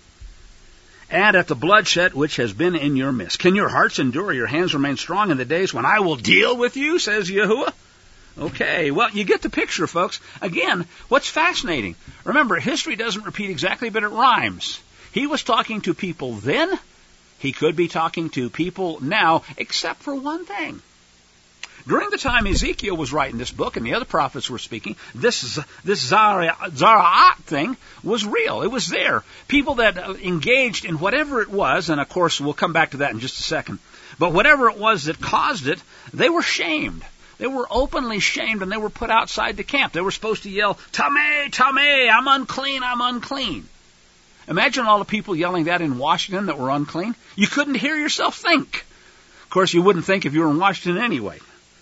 And at the bloodshed which has been in your midst. Can your hearts endure, your hands remain strong in the days when I will deal with you, says Yahuwah? Okay, well, you get the picture, folks. Again, what's fascinating? Remember, history doesn't repeat exactly, but it rhymes. He was talking to people then. He could be talking to people now, except for one thing. During the time Ezekiel was writing this book and the other prophets were speaking, this this Zara'at thing was real. It was there. People that engaged in whatever it was, and of course we'll come back to that in just a second, but whatever it was that caused it, they were shamed. They were openly shamed, and they were put outside the camp. They were supposed to yell, Tameh, Tameh, I'm unclean, I'm unclean. Imagine all the people yelling that in Washington that were unclean. You couldn't hear yourself think. Of course, you wouldn't think if you were in Washington anyway.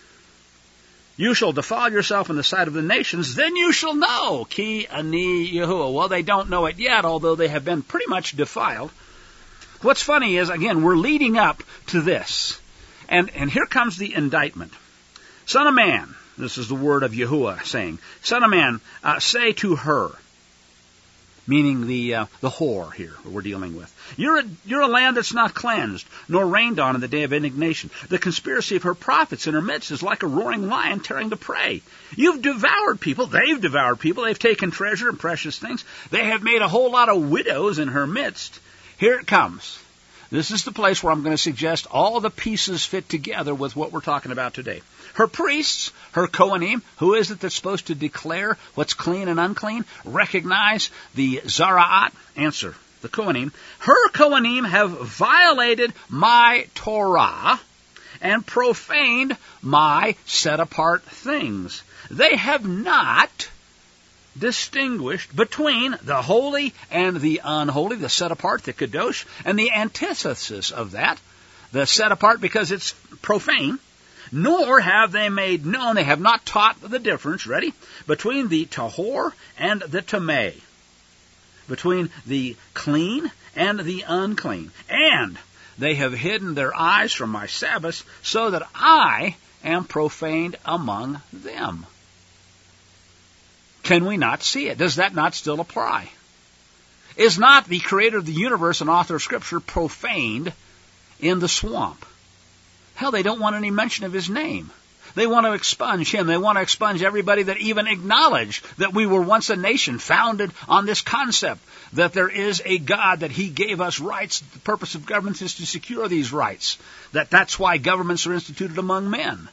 You shall defile yourself in the sight of the nations, then you shall know, Ki Ani Yahuwah. Well, they don't know it yet, although they have been pretty much defiled. What's funny is, again, we're leading up to this. And, and here comes the indictment. Son of man, this is the word of Yahuwah saying, Son of man, uh, say to her, meaning the uh, the whore here we're dealing with. You're a, you're a land that's not cleansed, nor rained on in the day of indignation. The conspiracy of her prophets in her midst is like a roaring lion tearing the prey. You've devoured people. They've devoured people. They've taken treasure and precious things. They have made a whole lot of widows in her midst. Here it comes. This is the place where I'm going to suggest all the pieces fit together with what we're talking about today. Her priests, her Kohanim, who is it that's supposed to declare what's clean and unclean? Recognize the Zara'at? Answer, the Kohanim. Her Kohanim have violated my Torah and profaned my set-apart things. They have not distinguished between the holy and the unholy, the set-apart, the Kadosh, and the antithesis of that, the set-apart because it's profane, nor have they made known, they have not taught the difference, ready, between the Tahor and the Tameh. between the clean and the unclean. And they have hidden their eyes from my Sabbaths, so that I am profaned among them. Can we not see it? Does that not still apply? Is not the creator of the universe and author of Scripture profaned in the swamp? Hell, they don't want any mention of his name. They want to expunge him. They want to expunge everybody that even acknowledged that we were once a nation founded on this concept, that there is a God, that he gave us rights. The purpose of government is to secure these rights, that that's why governments are instituted among men.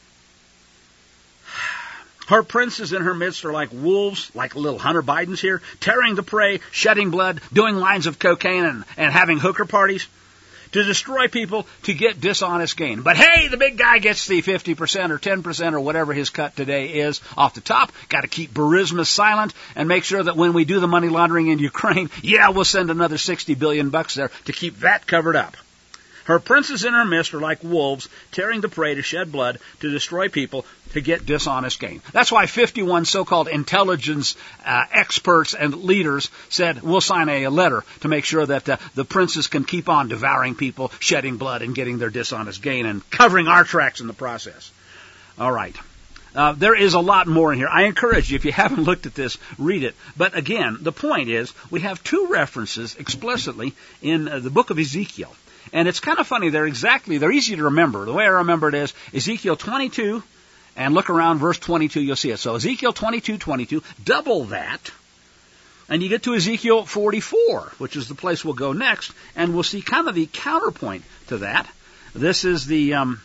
Her princes in her midst are like wolves, like little Hunter Bidens here, tearing the prey, shedding blood, doing lines of cocaine, and, and having hooker parties to destroy people, to get dishonest gain. But hey, the big guy gets the fifty percent or ten percent or whatever his cut today is off the top. Got to keep Burisma silent and make sure that when we do the money laundering in Ukraine, yeah, we'll send another sixty billion bucks there to keep that covered up. Her princes in her midst are like wolves, tearing the prey to shed blood, to destroy people, to get dishonest gain. That's why fifty-one so-called intelligence uh, experts and leaders said, we'll sign a, a letter to make sure that uh, the princes can keep on devouring people, shedding blood, and getting their dishonest gain, and covering our tracks in the process. All right. Uh, there is a lot more in here. I encourage you, if you haven't looked at this, read it. But again, the point is, we have two references explicitly in uh, the book of Ezekiel. And it's kind of funny, they're exactly, they're easy to remember. The way I remember it is Ezekiel twenty-two, and look around verse twenty-two, you'll see it. So Ezekiel twenty-two, twenty-two, double that, and you get to Ezekiel forty-four, which is the place we'll go next, and we'll see kind of the counterpoint to that. This is the, um,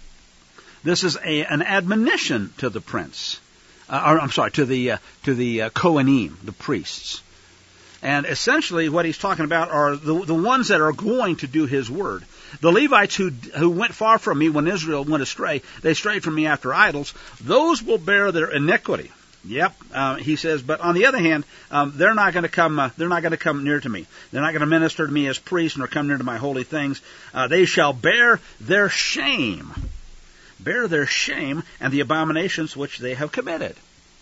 this is a, an admonition to the prince, uh, or I'm sorry, to the, uh, to the uh, Kohanim, the priests. And essentially what he's talking about are the, the ones that are going to do his word. The Levites who who went far from me when Israel went astray, they strayed from me after idols, those will bear their iniquity. Yep, uh, he says, but on the other hand, um, they're not going to come. Uh, they're not going to come near to me. They're not going to minister to me as priests, nor come near to my holy things. Uh, they shall bear their shame, bear their shame, and the abominations which they have committed.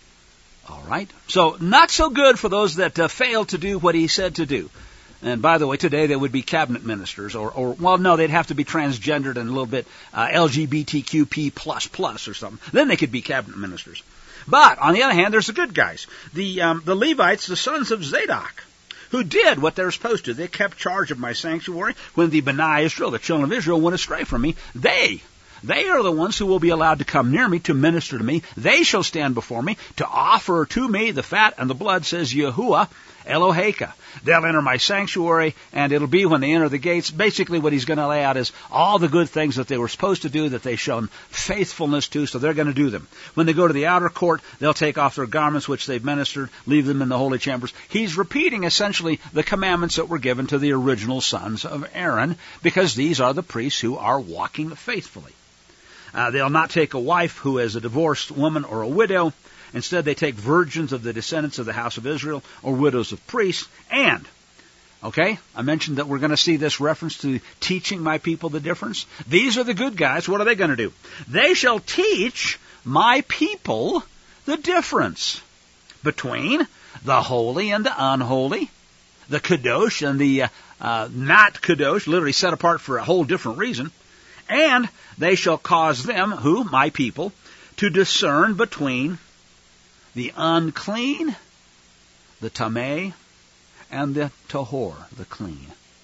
All right. So not so good for those that uh, fail to do what he said to do. And by the way, today they would be cabinet ministers, or, or well, no, they'd have to be transgendered and a little bit uh, L G B T Q P plus plus or something. Then they could be cabinet ministers. But on the other hand, there's the good guys, the um, the Levites, the sons of Zadok, who did what they were supposed to. They kept charge of my sanctuary when the B'nai Israel, the children of Israel, went astray from me. They. They are the ones who will be allowed to come near me, to minister to me. They shall stand before me, to offer to me the fat and the blood, says Yahuwah Eloheka. They'll enter my sanctuary, and it'll be when they enter the gates. Basically what he's going to lay out is all the good things that they were supposed to do, that they've shown faithfulness to, so they're going to do them. When they go to the outer court, they'll take off their garments which they've ministered, leave them in the holy chambers. He's repeating essentially the commandments that were given to the original sons of Aaron, because these are the priests who are walking faithfully. Uh, they'll not take a wife who is a divorced woman or a widow. Instead, they take virgins of the descendants of the house of Israel or widows of priests. And, okay, I mentioned that we're going to see this reference to teaching my people the difference. These are the good guys. What are they going to do? They shall teach my people the difference between the holy and the unholy, the kadosh and the uh, uh, not kadosh, literally set apart for a whole different reason. And they shall cause them, who? My people, to discern between the unclean, the tameh, and the tahor, the clean.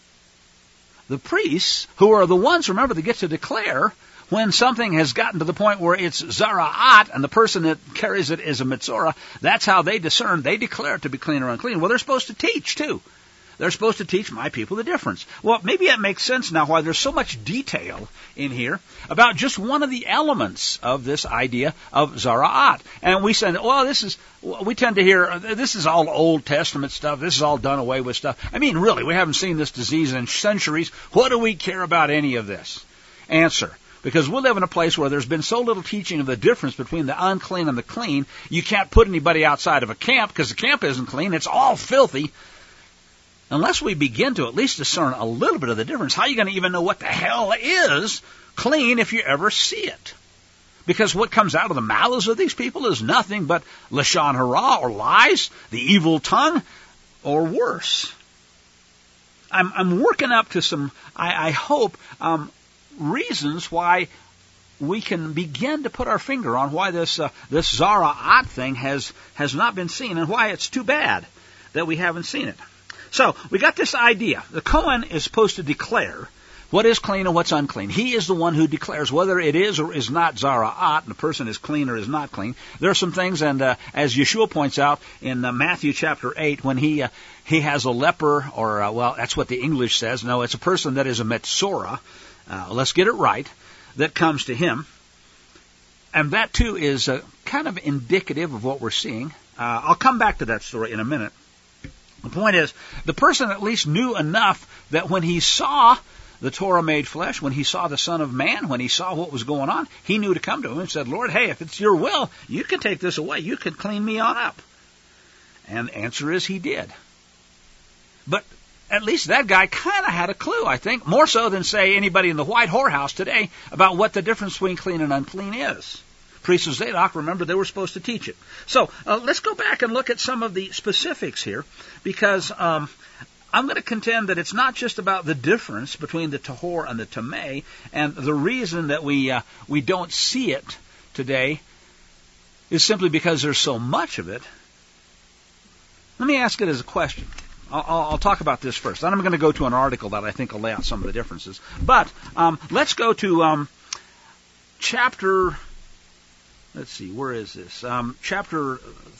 The priests, who are the ones, remember, that get to declare when something has gotten to the point where it's zara'at, and the person that carries it is a mitzorah, that's how they discern. They declare it to be clean or unclean. Well, they're supposed to teach, too. They're supposed to teach my people the difference. Well, maybe that makes sense now why there's so much detail in here about just one of the elements of this idea of zara'at. And we said, well, this is, we tend to hear, this is all Old Testament stuff. This is all done away with stuff. I mean, really, we haven't seen this disease in centuries. What do we care about any of this? Answer. Because we live in a place where there's been so little teaching of the difference between the unclean and the clean, you can't put anybody outside of a camp because the camp isn't clean. It's all filthy. Unless we begin to at least discern a little bit of the difference, how are you going to even know what the hell is clean if you ever see it? Because what comes out of the mouths of these people is nothing but lashon hara, or lies, the evil tongue. or worse. I'm, I'm working up to some, I, I hope, um, reasons why we can begin to put our finger on why this uh, this Zara'at thing has has not been seen, and why it's too bad that we haven't seen it. So we got this idea. The Kohen is supposed to declare what is clean and what's unclean. He is the one who declares whether it is or is not Zara'at, and the person is clean or is not clean. There are some things, and uh, as Yeshua points out in uh, Matthew chapter eight, when he uh, he has a leper, or, uh, well, that's what the English says. No, it's a person that is a Metzora. Uh, let's get it right. That comes to him. And that, too, is uh, kind of indicative of what we're seeing. Uh, I'll come back to that story in a minute. The point is, the person at least knew enough that when he saw the Torah made flesh, when he saw the Son of Man, when he saw what was going on, he knew to come to him and said, Lord, hey, if it's your will, you can take this away. You can clean me on up. And the answer is he did. But at least that guy kind of had a clue, I think, more so than, say, anybody in the white whorehouse today about what the difference between clean and unclean is. Priests of Zadok, remember, they were supposed to teach it. So uh, let's go back and look at some of the specifics here, because um, I'm going to contend that it's not just about the difference between the tahor and the tameh, and the reason that we uh, we don't see it today is simply because there's so much of it. Let me ask it as a question. I'll, I'll talk about this first. Then I'm going to go to an article that I think will lay out some of the differences. But um, let's go to um, chapter, let's see, where is this? Um, chapter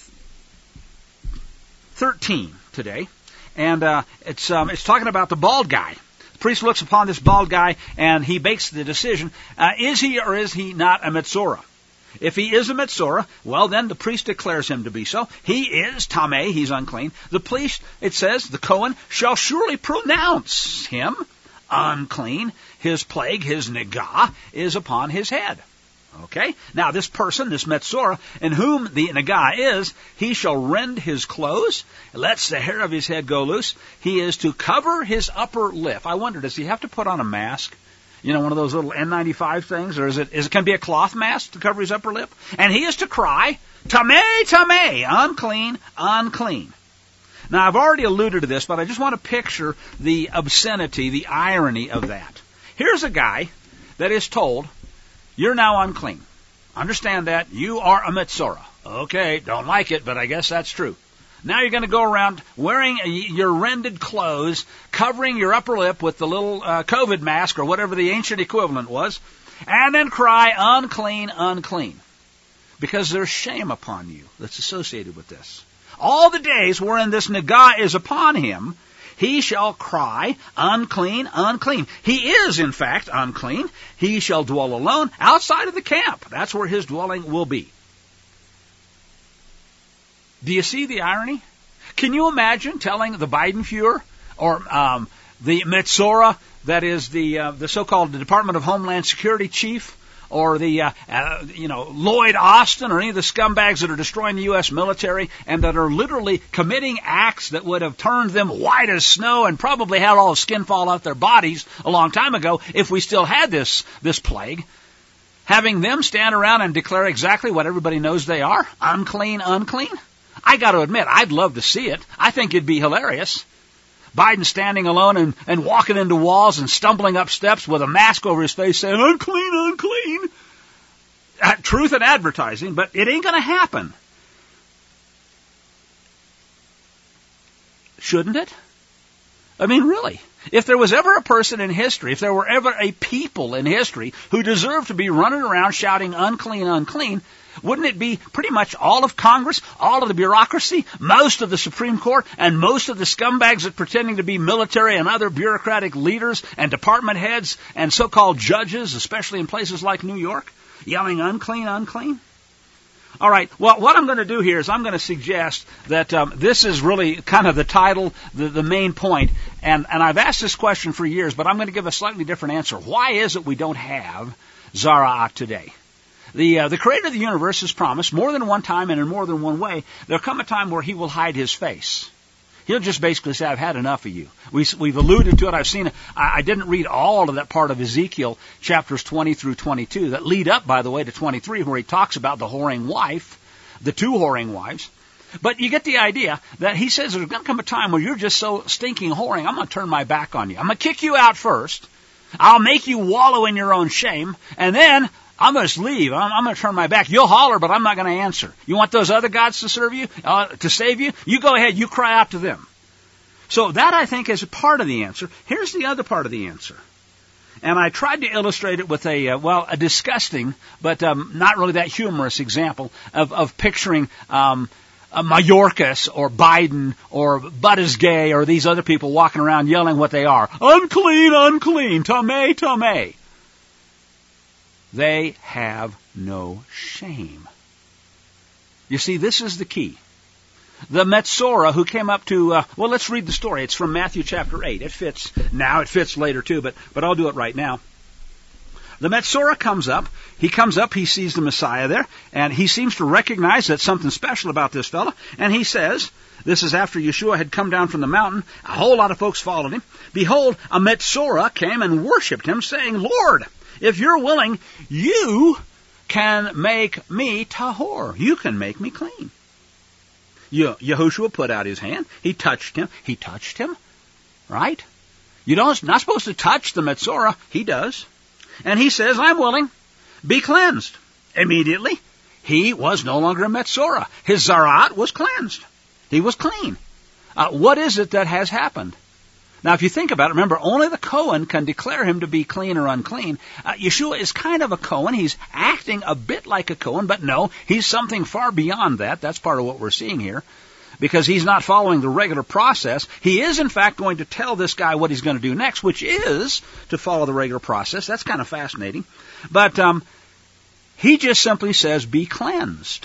thirteen today. And uh, it's um, it's talking about the bald guy. The priest looks upon this bald guy, and he makes the decision, uh, is he or is he not a Metzora? If he is a Metzora, well, then the priest declares him to be so. He is Tameh, he's unclean. The priest, it says, the Kohen, shall surely pronounce him unclean. His plague, his negah, is upon his head. Okay? Now, this person, this Metzora, in whom the negah is, he shall rend his clothes, lets the hair of his head go loose. He is to cover his upper lip. I wonder, does he have to put on a mask? You know, one of those little N ninety-five things? Or is it, is it can be a cloth mask to cover his upper lip? And he is to cry, Tameh, Tameh, unclean, unclean. Now, I've already alluded to this, but I just want to picture the obscenity, the irony of that. Here's a guy that is told, you're now unclean. Understand that. You are a Metzora. Okay, don't like it, but I guess that's true. Now you're going to go around wearing your rended clothes, covering your upper lip with the little uh, COVID mask or whatever the ancient equivalent was, and then cry, unclean, unclean. Because there's shame upon you that's associated with this. All the days wherein this negah is upon him, he shall cry, unclean, unclean. He is, in fact, unclean. He shall dwell alone outside of the camp. That's where his dwelling will be. Do you see the irony? Can you imagine telling the Biden-Fuhrer or um, the Metzora, that is the uh, the so-called the Department of Homeland Security chief, or the uh, uh, you know Lloyd Austin, or any of the scumbags that are destroying the U S military and that are literally committing acts that would have turned them white as snow and probably had all the skin fall off their bodies a long time ago if we still had this this plague? Having them stand around and declare exactly what everybody knows they are, unclean, unclean. I got to admit, I'd love to see it. I think it'd be hilarious. Biden standing alone and, and walking into walls and stumbling up steps with a mask over his face saying, unclean, unclean. Uh, truth in advertising, but it ain't going to happen. Shouldn't it? I mean, really. If there was ever a person in history, if there were ever a people in history who deserved to be running around shouting unclean, unclean, wouldn't it be pretty much all of Congress, all of the bureaucracy, most of the Supreme Court, and most of the scumbags that pretending to be military and other bureaucratic leaders and department heads and so-called judges, especially in places like New York, yelling unclean, unclean? All right, well, what I'm going to do here is I'm going to suggest that um, this is really kind of the title, the, the main point, and, and I've asked this question for years, but I'm going to give a slightly different answer. Why is it we don't have Zara'at today? The uh, the Creator of the universe has promised more than one time and in more than one way, there'll come a time where he will hide his face. He'll just basically say, I've had enough of you. We, we've alluded to it. I've seen it. I, I didn't read all of that part of Ezekiel, chapters twenty through twenty-two, that lead up, by the way, to twenty-three, where he talks about the whoring wife, the two whoring wives. But you get the idea that he says there's going to come a time where you're just so stinking whoring, I'm going to turn my back on you. I'm going to kick you out first. I'll make you wallow in your own shame, and then I'm going to just leave. I'm, I'm going to turn my back. You'll holler, but I'm not going to answer. You want those other gods to serve you, uh, to save you? You go ahead. You cry out to them. So that, I think, is a part of the answer. Here's the other part of the answer. And I tried to illustrate it with a, uh, well, a disgusting, but um, not really that humorous example of, of picturing um, a Mayorkas or Biden or Buttigieg or these other people walking around yelling what they are. Unclean, unclean, Tomei, Tomei. They have no shame. You see, this is the key. The Metzora who came up to, uh, well, let's read the story. It's from Matthew chapter eight. It fits now. It fits later too, but, but I'll do it right now. The Metzora comes up. He comes up. He sees the Messiah there, and he seems to recognize that something special about this fellow. And he says, this is after Yeshua had come down from the mountain. A whole lot of folks followed him. Behold, a Metzora came and worshipped him, saying, Lord, if you're willing, you can make me tahor. You can make me clean. Yehoshua put out his hand. He touched him. He touched him. Right? You don't, not supposed to touch the Metzora. He does. And he says, I'm willing. Be cleansed. Immediately, he was no longer a Metzora. His Zarat was cleansed. He was clean. Uh, what is it that has happened? Now, if you think about it, remember, only the Kohen can declare him to be clean or unclean. Uh, Yeshua is kind of a Kohen. He's acting a bit like a Kohen, but no, he's something far beyond that. That's part of what we're seeing here, because he's not following the regular process. He is, in fact, going to tell this guy what he's going to do next, which is to follow the regular process. That's kind of fascinating. But um, he just simply says, be cleansed.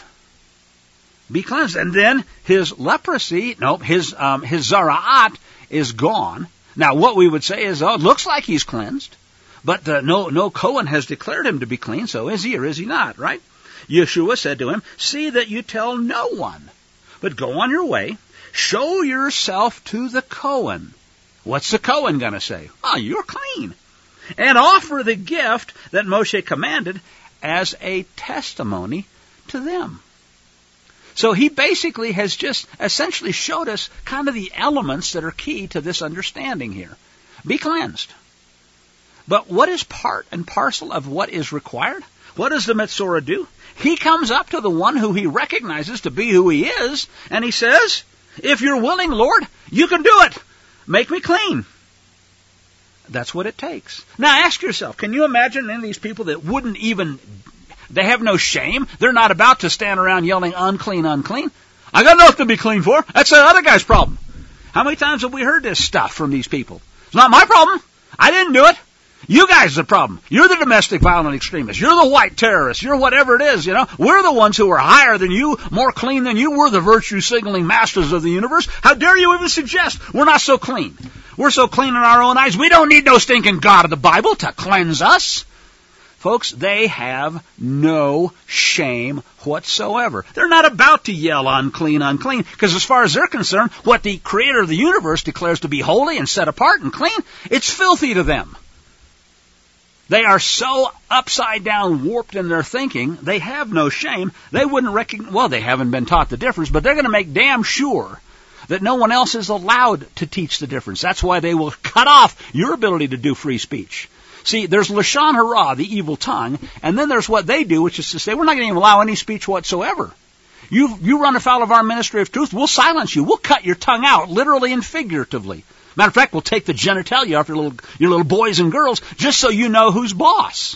Be cleansed. And then his leprosy, no, his um, his Zara'at is gone. Now, what we would say is, oh, it looks like he's cleansed, but uh, no, no Kohen has declared him to be clean, so is he or is he not, right? Yeshua said to him, see that you tell no one, but go on your way, show yourself to the Kohen. What's the Kohen going to say? Oh, you're clean. And offer the gift that Moshe commanded as a testimony to them. So he basically has just essentially showed us kind of the elements that are key to this understanding here. Be cleansed. But what is part and parcel of what is required? What does the Metzora do? He comes up to the one who he recognizes to be who he is, and he says, if you're willing, Lord, you can do it. Make me clean. That's what it takes. Now ask yourself, can you imagine any of these people that wouldn't even... They have no shame. They're not about to stand around yelling, unclean, unclean. I got nothing to be clean for. That's the other guy's problem. How many times have we heard this stuff from these people? It's not my problem. I didn't do it. You guys are the problem. You're the domestic violent extremists. You're the white terrorists. You're whatever it is, you know. We're the ones who are higher than you, more clean than you. We're the virtue signaling masters of the universe. How dare you even suggest we're not so clean? We're so clean in our own eyes. We don't need no stinking God of the Bible to cleanse us. Folks, they have no shame whatsoever. They're not about to yell unclean, unclean, because as far as they're concerned, what the creator of the universe declares to be holy and set apart and clean, it's filthy to them. They are so upside down, warped in their thinking, they have no shame. They wouldn't recognize, well, they haven't been taught the difference, but they're going to make damn sure that no one else is allowed to teach the difference. That's why they will cut off your ability to do free speech. See, there's Lashon Hara, the evil tongue, and then there's what they do, which is to say, we're not going to even allow any speech whatsoever. You you run afoul of our ministry of truth, we'll silence you. We'll cut your tongue out, literally and figuratively. Matter of fact, we'll take the genitalia off your little, your little boys and girls, just so you know who's boss.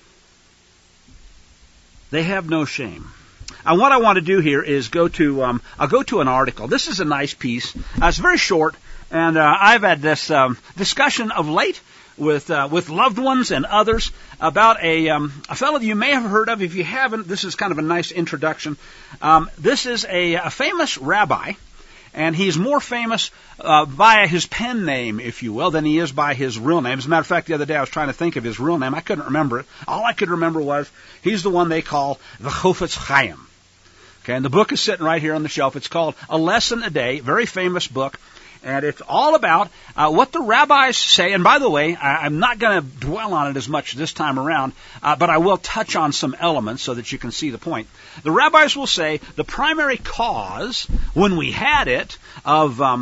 They have no shame. And what I want to do here is go to, um, I'll go to an article. This is a nice piece. Uh, it's very short, and uh, I've had this um, discussion of late with uh, with loved ones and others about a um, a fellow that you may have heard of. If you haven't, this is kind of a nice introduction. Um, this is a, a famous rabbi, and he's more famous uh, via his pen name, if you will, than he is by his real name. As a matter of fact, the other day I was trying to think of his real name. I couldn't remember it. All I could remember was he's the one they call the Chofetz Chaim. Okay, and the book is sitting right here on the shelf. It's called A Lesson a Day, very famous book. And it's all about uh, what the rabbis say. And by the way, I, I'm not going to dwell on it as much this time around, uh, but I will touch on some elements so that you can see the point. The rabbis will say the primary cause, when we had it, of um,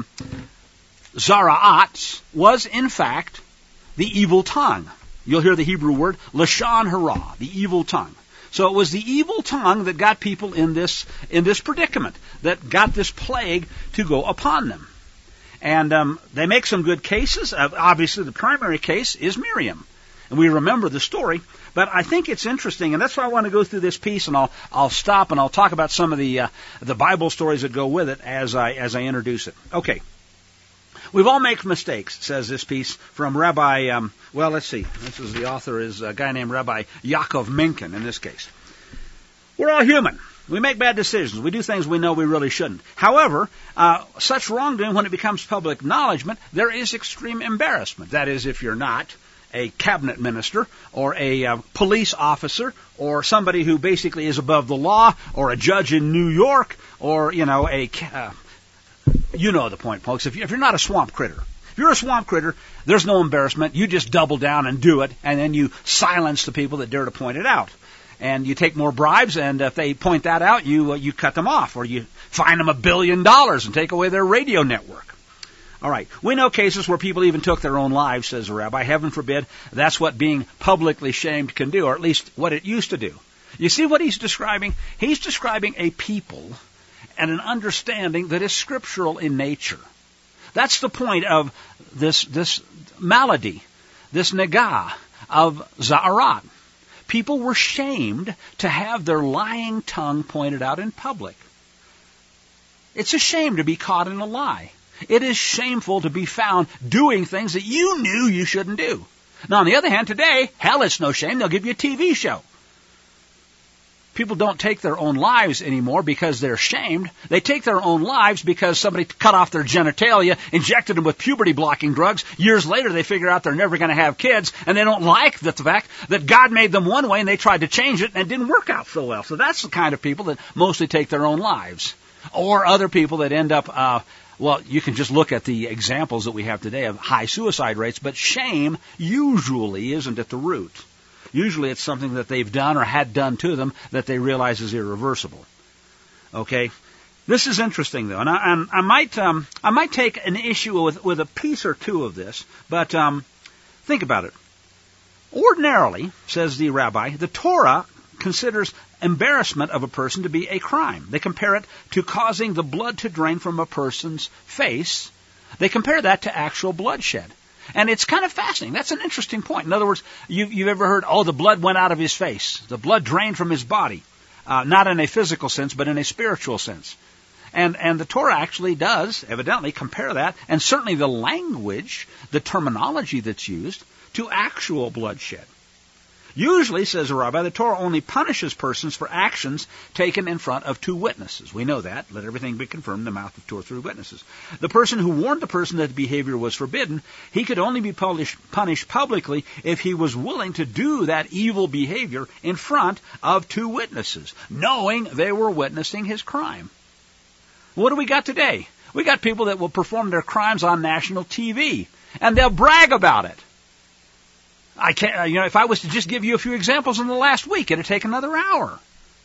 Zara'at was, in fact, the evil tongue. You'll hear the Hebrew word, lashon hara, the evil tongue. So it was the evil tongue that got people in this in this predicament, that got this plague to go upon them. And um, they make some good cases. Uh, obviously, the primary case is Miriam. And we remember the story. But I think it's interesting, and that's why I want to go through this piece, and I'll I'll stop and I'll talk about some of the uh, the Bible stories that go with it as I as I introduce it. Okay. We've all made mistakes, says this piece from Rabbi, um, well, let's see. This is the author is a guy named Rabbi Yaakov Menken in this case. We're all human. We make bad decisions. We do things we know we really shouldn't. However, uh, such wrongdoing, when it becomes public acknowledgement, there is extreme embarrassment. That is, if you're not a cabinet minister or a uh, police officer or somebody who basically is above the law or a judge in New York or, you know, a... Uh, you know the point, folks. If, you, if you're not a swamp critter, if you're a swamp critter, there's no embarrassment. You just double down and do it, and then you silence the people that dare to point it out. And you take more bribes, and if they point that out, you uh, you cut them off, or you fine them a billion dollars and take away their radio network. All right. We know cases where people even took their own lives, says the rabbi. Heaven forbid. That's what being publicly shamed can do, or at least what it used to do. You see what he's describing? He's describing a people and an understanding that is scriptural in nature. That's the point of this this malady, this negah of Za'arat. People were shamed to have their lying tongue pointed out in public. It's a shame to be caught in a lie. It is shameful to be found doing things that you knew you shouldn't do. Now, on the other hand, today, hell, it's no shame. They'll give you a T V show. People don't take their own lives anymore because they're shamed. They take their own lives because somebody cut off their genitalia, injected them with puberty-blocking drugs. Years later, they figure out they're never going to have kids, and they don't like the fact that God made them one way, and they tried to change it, and it didn't work out so well. So that's the kind of people that mostly take their own lives. Or other people that end up, uh, well, you can just look at the examples that we have today of high suicide rates, but shame usually isn't at the root. Usually it's something that they've done or had done to them that they realize is irreversible. Okay? This is interesting, though, and I, and I might um, I might take an issue with, with a piece or two of this, but um, think about it. Ordinarily, says the rabbi, the Torah considers embarrassment of a person to be a crime. They compare it to causing the blood to drain from a person's face. They compare that to actual bloodshed. And it's kind of fascinating. That's an interesting point. In other words, you, you've ever heard, oh, the blood went out of his face. The blood drained from his body. Uh, not in a physical sense, but in a spiritual sense. And, and the Torah actually does, evidently, compare that, and certainly the language, the terminology that's used, to actual bloodshed. Usually, says the rabbi, the Torah only punishes persons for actions taken in front of two witnesses. We know that. Let everything be confirmed in the mouth of two or three witnesses. The person who warned the person that the behavior was forbidden, he could only be punished, punished publicly if he was willing to do that evil behavior in front of two witnesses, knowing they were witnessing his crime. What do we got today? We got people that will perform their crimes on national T V, and they'll brag about it. I can't, you know, if I was to just give you a few examples in the last week, it'd take another hour.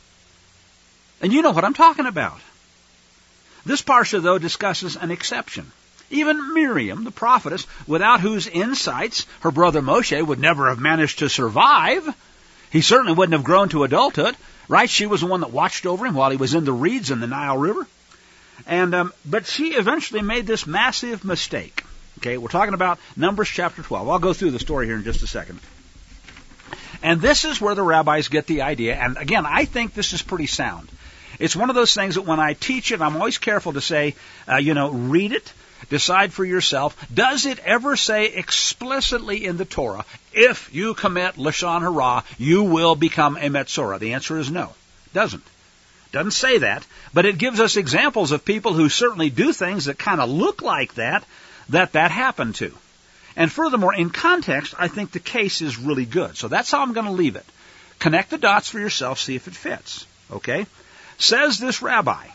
And you know what I'm talking about. This parsha, though, discusses an exception. Even Miriam, the prophetess, without whose insights her brother Moshe would never have managed to survive. He certainly wouldn't have grown to adulthood, right? She was the one that watched over him while he was in the reeds in the Nile River. And um, but she eventually made this massive mistake. Okay, we're talking about Numbers chapter twelve. I'll go through the story here in just a second. And this is where the rabbis get the idea. And again, I think this is pretty sound. It's one of those things that when I teach it, I'm always careful to say, uh, you know, read it, decide for yourself. Does it ever say explicitly in the Torah, if you commit Lashon Hara, you will become a Metzorah? The answer is no. It doesn't. It doesn't say that. But it gives us examples of people who certainly do things that kind of look like that, that that happened to. And furthermore, in context, I think the case is really good. So that's how I'm going to leave it. Connect the dots for yourself, see if it fits. Okay? Says this rabbi,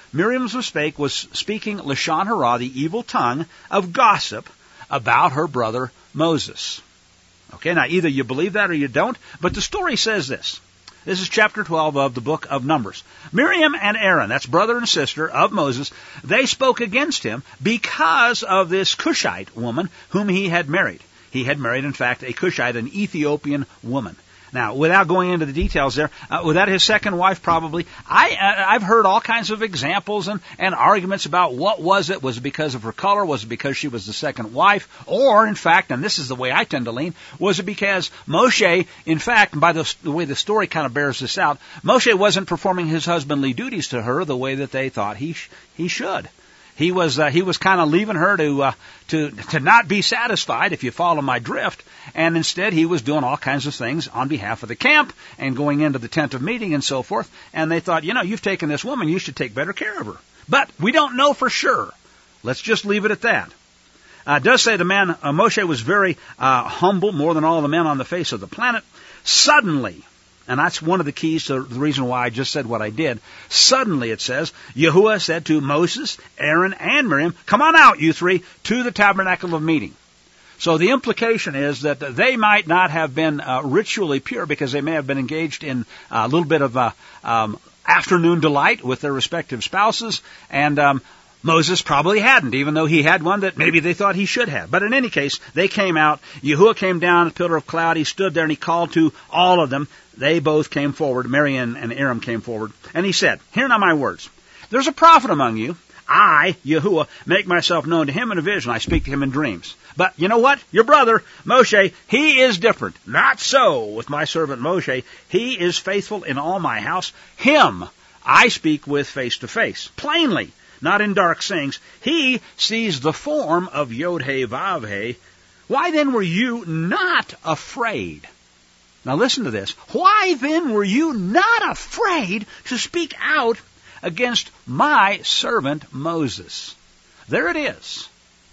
Miriam's mistake was speaking Lashon Hara, the evil tongue of gossip, about her brother Moses. Okay, now either you believe that or you don't, but the story says this. This is chapter twelve of the book of Numbers. Miriam and Aaron, that's brother and sister of Moses, they spoke against him because of this Cushite woman whom he had married. He had married, in fact, a Cushite, an Ethiopian woman. Now, without going into the details there, uh, was that his second wife probably? I, uh, I've heard all kinds of examples and, and arguments about what was it. Was it because of her color? Was it because she was the second wife? Or, in fact, and this is the way I tend to lean, was it because Moshe, in fact, by the, the way the story kind of bears this out, Moshe wasn't performing his husbandly duties to her the way that they thought he sh- he should. He was uh, he was kind of leaving her to uh, to to not be satisfied, if you follow my drift, and instead he was doing all kinds of things on behalf of the camp and going into the tent of meeting and so forth. And they thought, you know, you've taken this woman, you should take better care of her. But we don't know for sure. Let's just leave it at that. Uh, it does say the man uh, Moshe was very uh, humble, more than all the men on the face of the planet. Suddenly. And that's one of the keys to the reason why I just said what I did. Suddenly, it says, Yahuwah said to Moses, Aaron, and Miriam, come on out, you three, to the tabernacle of meeting. So the implication is that they might not have been uh, ritually pure because they may have been engaged in a little bit of uh, um, afternoon delight with their respective spouses, and um, Moses probably hadn't, even though he had one that maybe they thought he should have. But in any case, they came out. Yahuwah came down, a pillar of cloud. He stood there and he called to all of them. They both came forward. Miriam and Aaron came forward. And he said, hear now my words. There's a prophet among you. I, Yahuwah, make myself known to him in a vision. I speak to him in dreams. But you know what? Your brother, Moshe, he is different. Not so with my servant Moshe. He is faithful in all my house. Him I speak with face to face, plainly, not in dark sayings. He sees the form of Yod-He Vav-He. Why then were you not afraid? Now listen to this. Why then were you not afraid to speak out against my servant Moses? There it is.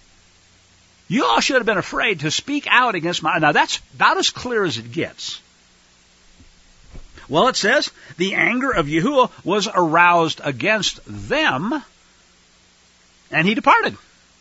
You all should have been afraid to speak out against my... Now that's about as clear as it gets. Well, it says, the anger of Yahuwah was aroused against them, and he departed.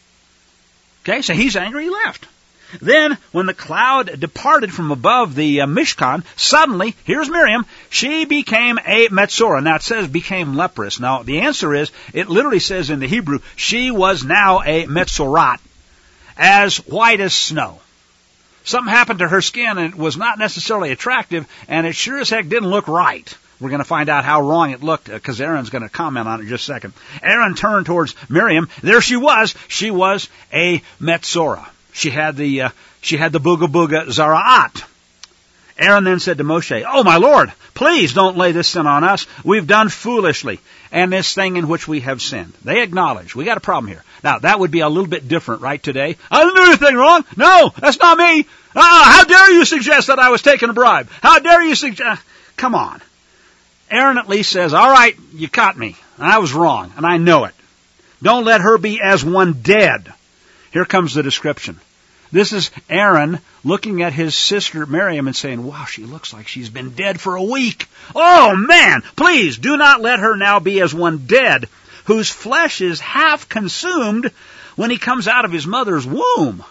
Okay, so he's angry, he left. Then, when the cloud departed from above the uh, Mishkan, suddenly, here's Miriam, she became a Metzora. Now, it says became leprous. Now, the answer is, it literally says in the Hebrew, she was now a Metzorat, as white as snow. Something happened to her skin, and it was not necessarily attractive, and it sure as heck didn't look right. We're going to find out how wrong it looked, because uh, Aaron's going to comment on it in just a second. Aaron turned towards Miriam. There she was. She was a Metzora. She had the uh, she had the booga booga zaraat. Aaron then said to Moshe, "Oh, my Lord, please don't lay this sin on us. We've done foolishly, and this thing in which we have sinned." They acknowledge we got a problem here. Now that would be a little bit different, right? Today, I didn't do anything wrong. No, that's not me. Ah, how dare you suggest that I was taking a bribe? How dare you suggest? Come on. Aaron at least says, "All right, you caught me, and I was wrong, and I know it. Don't let her be as one dead." Here comes the description. This is Aaron looking at his sister Miriam and saying, wow, she looks like she's been dead for a week. Oh, man, please do not let her now be as one dead, whose flesh is half consumed when he comes out of his mother's womb.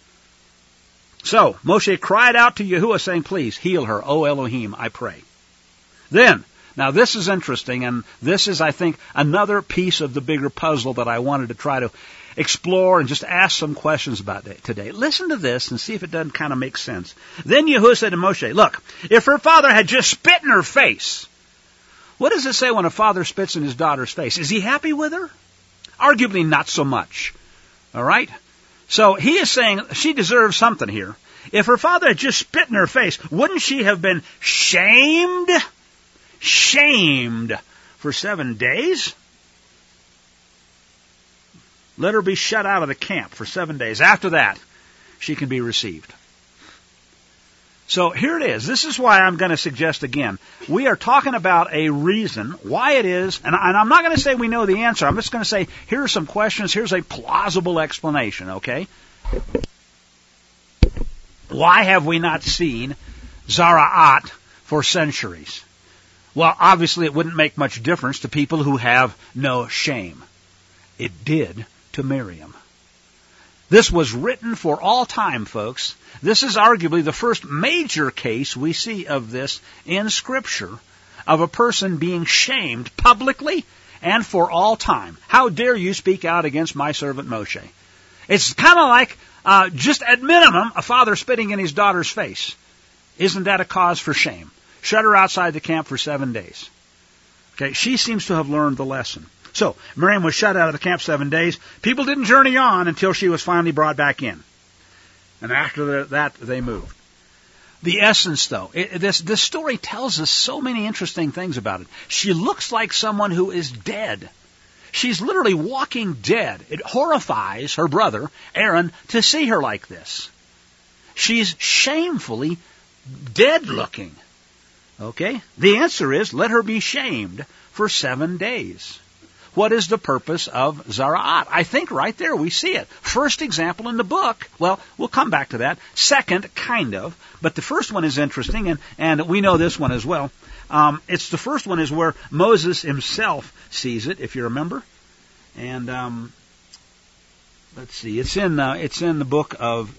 So Moshe cried out to Yahuwah, saying, please heal her, O Elohim, I pray. Then, now this is interesting, and this is, I think, another piece of the bigger puzzle that I wanted to try to explore and just ask some questions about today. Listen to this and see if it doesn't kind of make sense. Then Yahuwah said to Moshe, look, if her father had just spit in her face, what does it say when a father spits in his daughter's face? Is he happy with her? Arguably not so much. All right? So he is saying she deserves something here. If her father had just spit in her face, wouldn't she have been shamed? Shamed for seven days? Let her be shut out of the camp for seven days. After that, she can be received. So here it is. This is why I'm going to suggest again. We are talking about a reason why it is, and I'm not going to say we know the answer. I'm just going to say here are some questions. Here's a plausible explanation, okay? Why have we not seen Zaraat for centuries? Well, obviously it wouldn't make much difference to people who have no shame. It did to Miriam. This was written for all time, folks. This is arguably the first major case we see of this in Scripture, of a person being shamed publicly and for all time. How dare you speak out against my servant Moshe? It's kind of like, uh, just at minimum, a father spitting in his daughter's face. Isn't that a cause for shame? Shut her outside the camp for seven days. Okay, she seems to have learned the lesson. So, Miriam was shut out of the camp seven days. People didn't journey on until she was finally brought back in. And after that, they moved. The essence, though, it, this, this story tells us so many interesting things about it. She looks like someone who is dead. She's literally walking dead. It horrifies her brother, Aaron, to see her like this. She's shamefully dead-looking. Okay? The answer is, let her be shamed for seven days. What is the purpose of Zara'at? I think right there we see it. First example in the book. Well, we'll come back to that. Second, kind of. But the first one is interesting, and, and we know this one as well. Um, it's the first one is where Moses himself sees it, if you remember. And um, let's see. It's in, uh, it's in the book of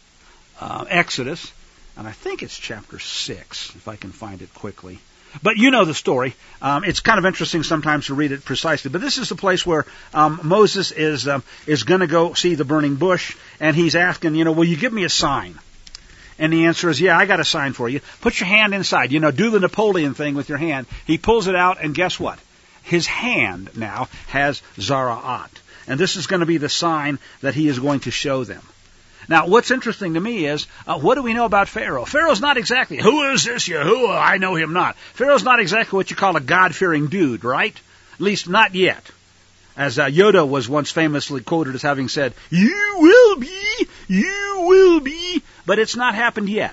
uh, Exodus. And I think it's chapter six, if I can find it quickly. But you know the story. Um, it's kind of interesting sometimes to read it precisely. But this is the place where um, Moses is um, is going to go see the burning bush, and he's asking, you know, will you give me a sign? And the answer is, yeah, I got a sign for you. Put your hand inside. You know, do the Napoleon thing with your hand. He pulls it out, and guess what? His hand now has Zara'at. And this is going to be the sign that he is going to show them. Now, what's interesting to me is, uh, what do we know about Pharaoh? Pharaoh's not exactly, who is this Yahuwah? I know him not. Pharaoh's not exactly what you call a God-fearing dude, right? At least not yet. As uh, Yoda was once famously quoted as having said, you will be, you will be, but it's not happened yet.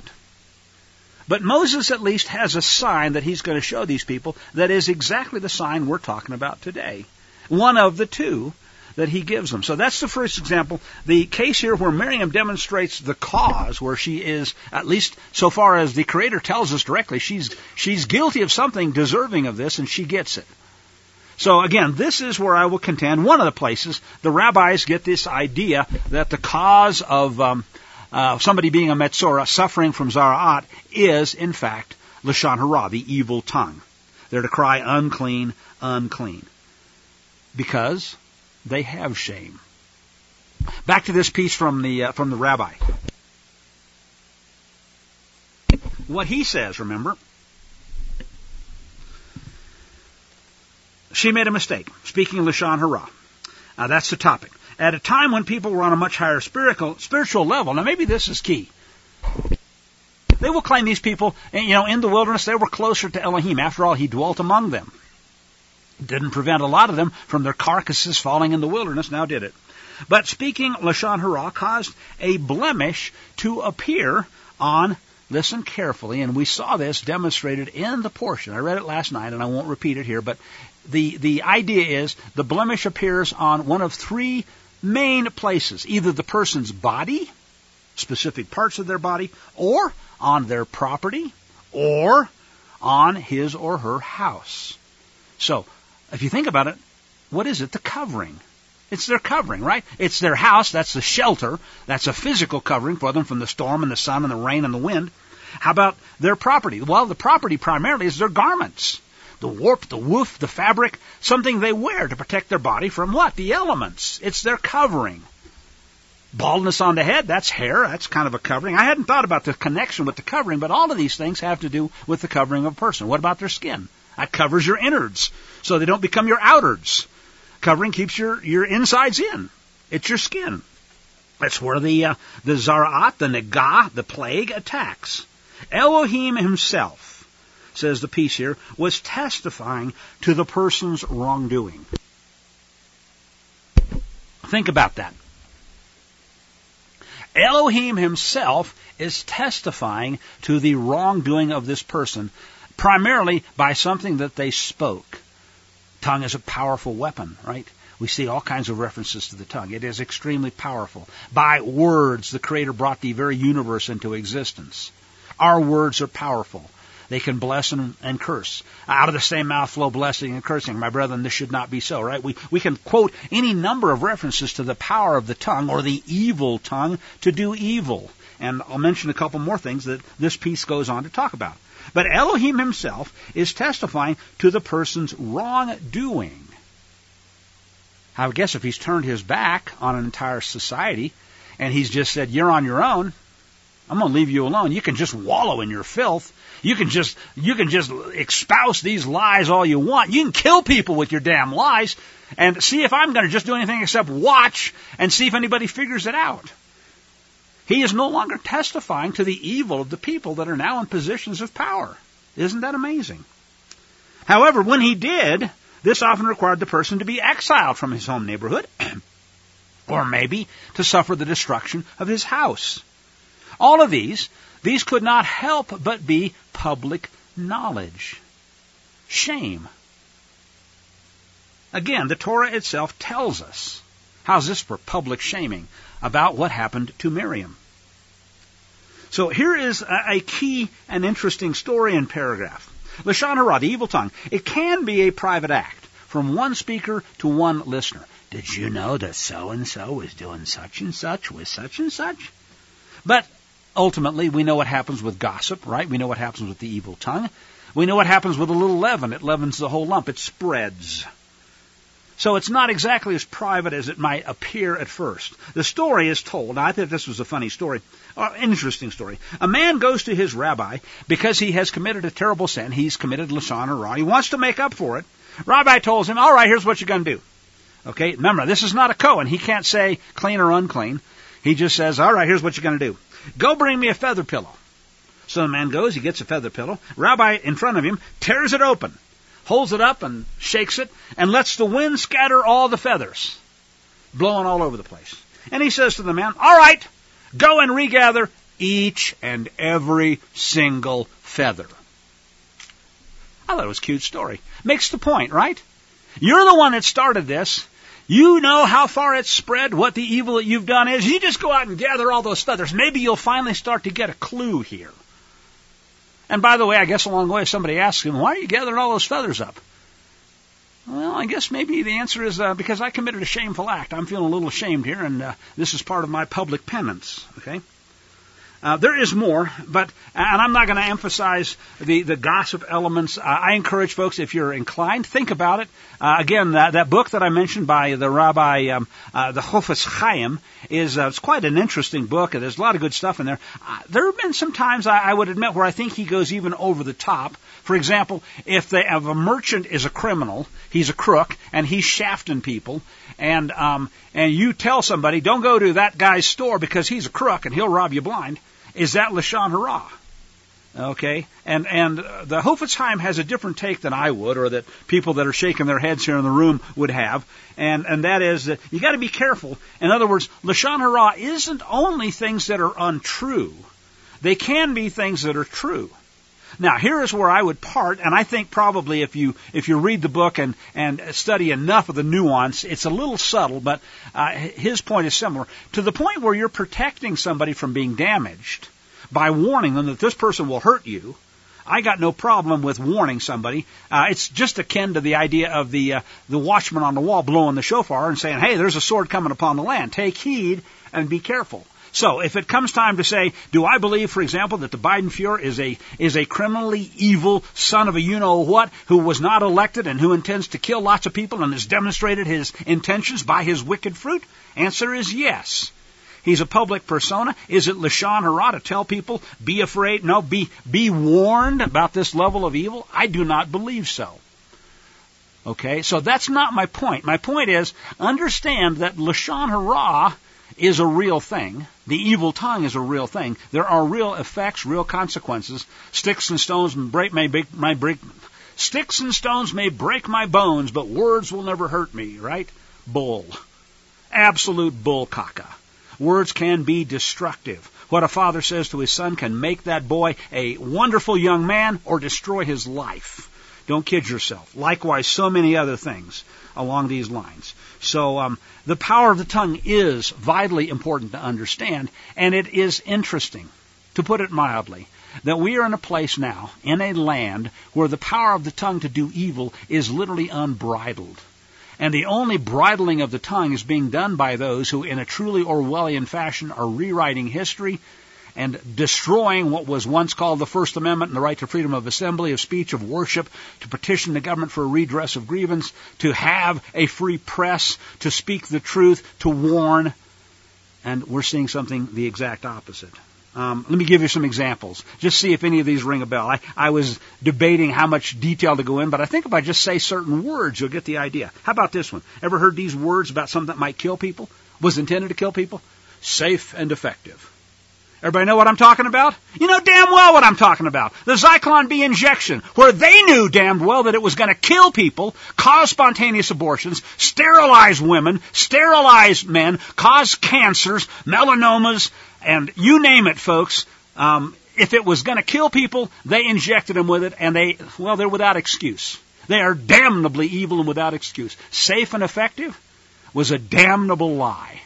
But Moses at least has a sign that he's going to show these people that is exactly the sign we're talking about today. One of the two that he gives them. So that's the first example. The case here where Miriam demonstrates the cause, where she is, at least so far as the Creator tells us directly, she's she's guilty of something deserving of this, and she gets it. So again, this is where I will contend, one of the places the rabbis get this idea that the cause of um, uh, somebody being a Metzorah, suffering from Zara'at, is in fact Lashon Hara, the evil tongue. They're to cry unclean, unclean. Because they have shame. Back to this piece from the uh, from the rabbi. What he says, remember, she made a mistake, speaking Lashon Hara. Uh, that's the topic. At a time when people were on a much higher spiritual spiritual level. Now, maybe this is key. They will claim these people, you know, in the wilderness, they were closer to Elohim. After all, he dwelt among them. Didn't prevent a lot of them from their carcasses falling in the wilderness, now did it. But speaking Lashon Hara caused a blemish to appear on, listen carefully, and we saw this demonstrated in the portion. I read it last night, and I won't repeat it here, but the, the idea is the blemish appears on one of three main places, either the person's body, specific parts of their body, or on their property, or on his or her house. So, if you think about it, what is it? The covering. It's their covering, right? It's their house. That's the shelter. That's a physical covering for them from the storm and the sun and the rain and the wind. How about their property? Well, the property primarily is their garments. The warp, the woof, the fabric, something they wear to protect their body from what? The elements. It's their covering. Baldness on the head, that's hair. That's kind of a covering. I hadn't thought about the connection with the covering, but all of these things have to do with the covering of a person. What about their skin? That covers your innards, so they don't become your outards. Covering keeps your, your insides in. It's your skin. That's where the uh, the Zara'at, the Negah, the plague attacks. Elohim himself, says the piece here, was testifying to the person's wrongdoing. Think about that. Elohim himself is testifying to the wrongdoing of this person, primarily by something that they spoke. Tongue is a powerful weapon, right? We see all kinds of references to the tongue. It is extremely powerful. By words, the Creator brought the very universe into existence. Our words are powerful. They can bless and, and curse. Out of the same mouth flow blessing and cursing. My brethren, this should not be so, right? We, we can quote any number of references to the power of the tongue or the evil tongue to do evil. And I'll mention a couple more things that this piece goes on to talk about. But Elohim himself is testifying to the person's wrongdoing. I guess if he's turned his back on an entire society and he's just said, you're on your own, I'm going to leave you alone. You can just wallow in your filth. You can just you can just espouse these lies all you want. You can kill people with your damn lies and see if I'm going to just do anything except watch and see if anybody figures it out. He is no longer testifying to the evil of the people that are now in positions of power. Isn't that amazing? However, when he did, this often required the person to be exiled from his home neighborhood, or maybe to suffer the destruction of his house. All of these, these could not help but be public knowledge. Shame. Again, the Torah itself tells us. How's this for public shaming? About what happened to Miriam. So here is a, a key and interesting story and paragraph. Lashon hara, the evil tongue, it can be a private act from one speaker to one listener. Did you know that so-and-so was doing such and such with such and such? But ultimately, we know what happens with gossip, right? We know what happens with the evil tongue. We know what happens with a little leaven. It leavens the whole lump. It spreads. So it's not exactly as private as it might appear at first. The story is told. Now, I think this was a funny story, or an interesting story. A man goes to his rabbi because he has committed a terrible sin. He's committed Lashon hara. He wants to make up for it. Rabbi tells him, all right, here's what you're going to do. Okay, remember, this is not a Kohen. He can't say clean or unclean. He just says, all right, here's what you're going to do. Go bring me a feather pillow. So the man goes, he gets a feather pillow. Rabbi, in front of him, tears it open, holds it up and shakes it, and lets the wind scatter all the feathers, blowing all over the place. And he says to the man, all right, go and regather each and every single feather. I thought it was a cute story. Makes the point, right? You're the one that started this. You know how far it's spread, what the evil that you've done is. You just go out and gather all those feathers. Maybe you'll finally start to get a clue here. And by the way, I guess along the way, if somebody asks him, why are you gathering all those feathers up? Well, I guess maybe the answer is uh, because I committed a shameful act. I'm feeling a little ashamed here, and uh, this is part of my public penance. Okay? Uh, there is more, but, and I'm not going to emphasize the, the gossip elements. Uh, I encourage folks, if you're inclined, think about it. Uh, again, that, that book that I mentioned by the Rabbi, um, uh, the Chofetz Chaim, is uh, it's quite an interesting book. There's a lot of good stuff in there. Uh, there have been some times, I, I would admit, where I think he goes even over the top. For example, if, they, if a merchant is a criminal, he's a crook, and he's shafting people, and um, and you tell somebody, don't go to that guy's store because he's a crook and he'll rob you blind, is that Lashon hara? Okay? And and the Chofetz Chaim has a different take than I would, or that people that are shaking their heads here in the room would have, and, and that is that you got to be careful. In other words, Lashon hara isn't only things that are untrue. They can be things that are true. Now, here is where I would part, and I think probably if you if you read the book and, and study enough of the nuance, it's a little subtle, but uh, his point is similar. To the point where you're protecting somebody from being damaged by warning them that this person will hurt you, I got no problem with warning somebody. Uh, it's just akin to the idea of the uh, the watchman on the wall blowing the shofar and saying, hey, there's a sword coming upon the land. Take heed and be careful. So, if it comes time to say, do I believe, for example, that the Biden Fuhrer is a is a criminally evil son of a you-know-what who was not elected and who intends to kill lots of people and has demonstrated his intentions by his wicked fruit? Answer is yes. He's a public persona. Is it Lashon hara to tell people, be afraid, no, be be warned about this level of evil? I do not believe so. Okay, so that's not my point. My point is, understand that Lashon hara is a real thing. The evil tongue is a real thing. There are real effects, real consequences. Sticks and stones may break my break, my break. Sticks and stones may break my bones, but words will never hurt me. Right? Bull. Absolute bull caca. Words can be destructive. What a father says to his son can make that boy a wonderful young man or destroy his life. Don't kid yourself. Likewise, so many other things along these lines. So um, the power of the tongue is vitally important to understand, and it is interesting. to put it mildly, that we are in a place now, in a land, where the power of the tongue to do evil is literally unbridled. And the only bridling of the tongue is being done by those who, in a truly Orwellian fashion, are rewriting history and destroying what was once called the First Amendment and the right to freedom of assembly, of speech, of worship, to petition the government for a redress of grievance, to have a free press, to speak the truth, to warn. And we're seeing something the exact opposite. Um, let me give you some examples. Just see if any of these ring a bell. I, I was debating how much detail to go in, but I think if I just say certain words, you'll get the idea. How about this one? Ever heard these words about something that might kill people? Was intended to kill people? Safe and effective. Everybody know what I'm talking about? You know damn well what I'm talking about. The Zyklon B injection, where they knew damn well that it was going to kill people, cause spontaneous abortions, sterilize women, sterilize men, cause cancers, melanomas, and you name it, folks. Um, if it was going to kill people, they injected them with it, and they, well, they're without excuse. They are damnably evil and without excuse. Safe and effective was a damnable lie.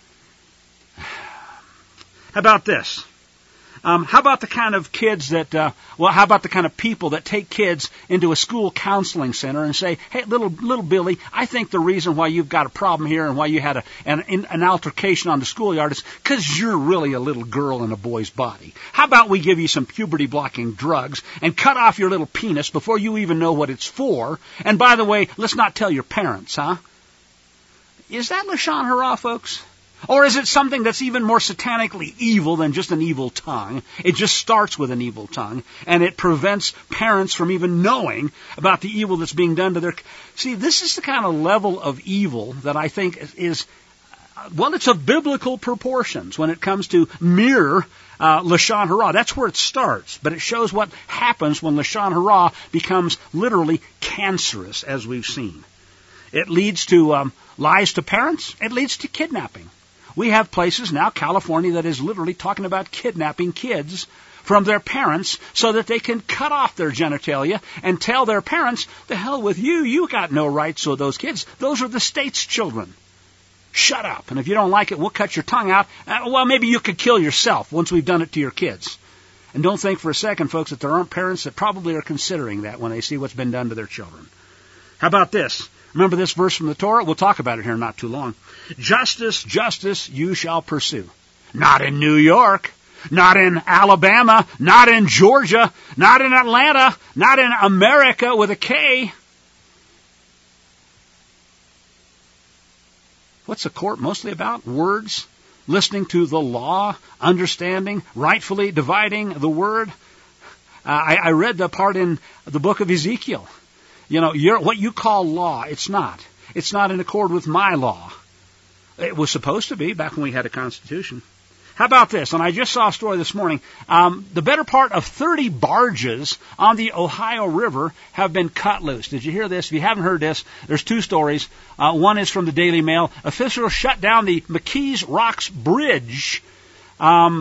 How about this? Um, how about the kind of kids that, uh, well, how about the kind of people that take kids into a school counseling center and say, hey, little little Billy, I think the reason why you've got a problem here and why you had a, an, an altercation on the schoolyard is because you're really a little girl in a boy's body. How about we give you some puberty-blocking drugs and cut off your little penis before you even know what it's for? And by the way, let's not tell your parents, huh? Is that Lashon Hara, folks? Or is it something that's even more satanically evil than just an evil tongue? It just starts with an evil tongue, and it prevents parents from even knowing about the evil that's being done to their... See, this is the kind of level of evil that I think is, well, it's of biblical proportions when it comes to mere uh, Lashon Hara. That's where it starts, but it shows what happens when Lashon Hara becomes literally cancerous, as we've seen. It leads to um, lies to parents. It leads to kidnapping. We have places now, California, that is literally talking about kidnapping kids from their parents so that they can cut off their genitalia and tell their parents, the hell with you, you got no rights to those kids. Those are the state's children. Shut up. And if you don't like it, we'll cut your tongue out. Uh, well, maybe you could kill yourself once we've done it to your kids. And don't think for a second, folks, that there aren't parents that probably are considering that when they see what's been done to their children. How about this? Remember this verse from the Torah? We'll talk about it here not too long. Justice, justice you shall pursue. Not in New York, not in Alabama, not in Georgia, not in Atlanta, not in America with a K. What's the court mostly about? Words, listening to the law, understanding, rightfully dividing the word. Uh, I, I read the part in the book of Ezekiel. You know, you're, what you call law, it's not. It's not in accord with my law. It was supposed to be back when we had a constitution. How about this? And I just saw a story this morning. Um, the better part of thirty barges on the Ohio River have been cut loose. Did you hear this? If you haven't heard this, there's two stories. Uh, one is from the Daily Mail. Officials shut down the McKees Rocks Bridge um,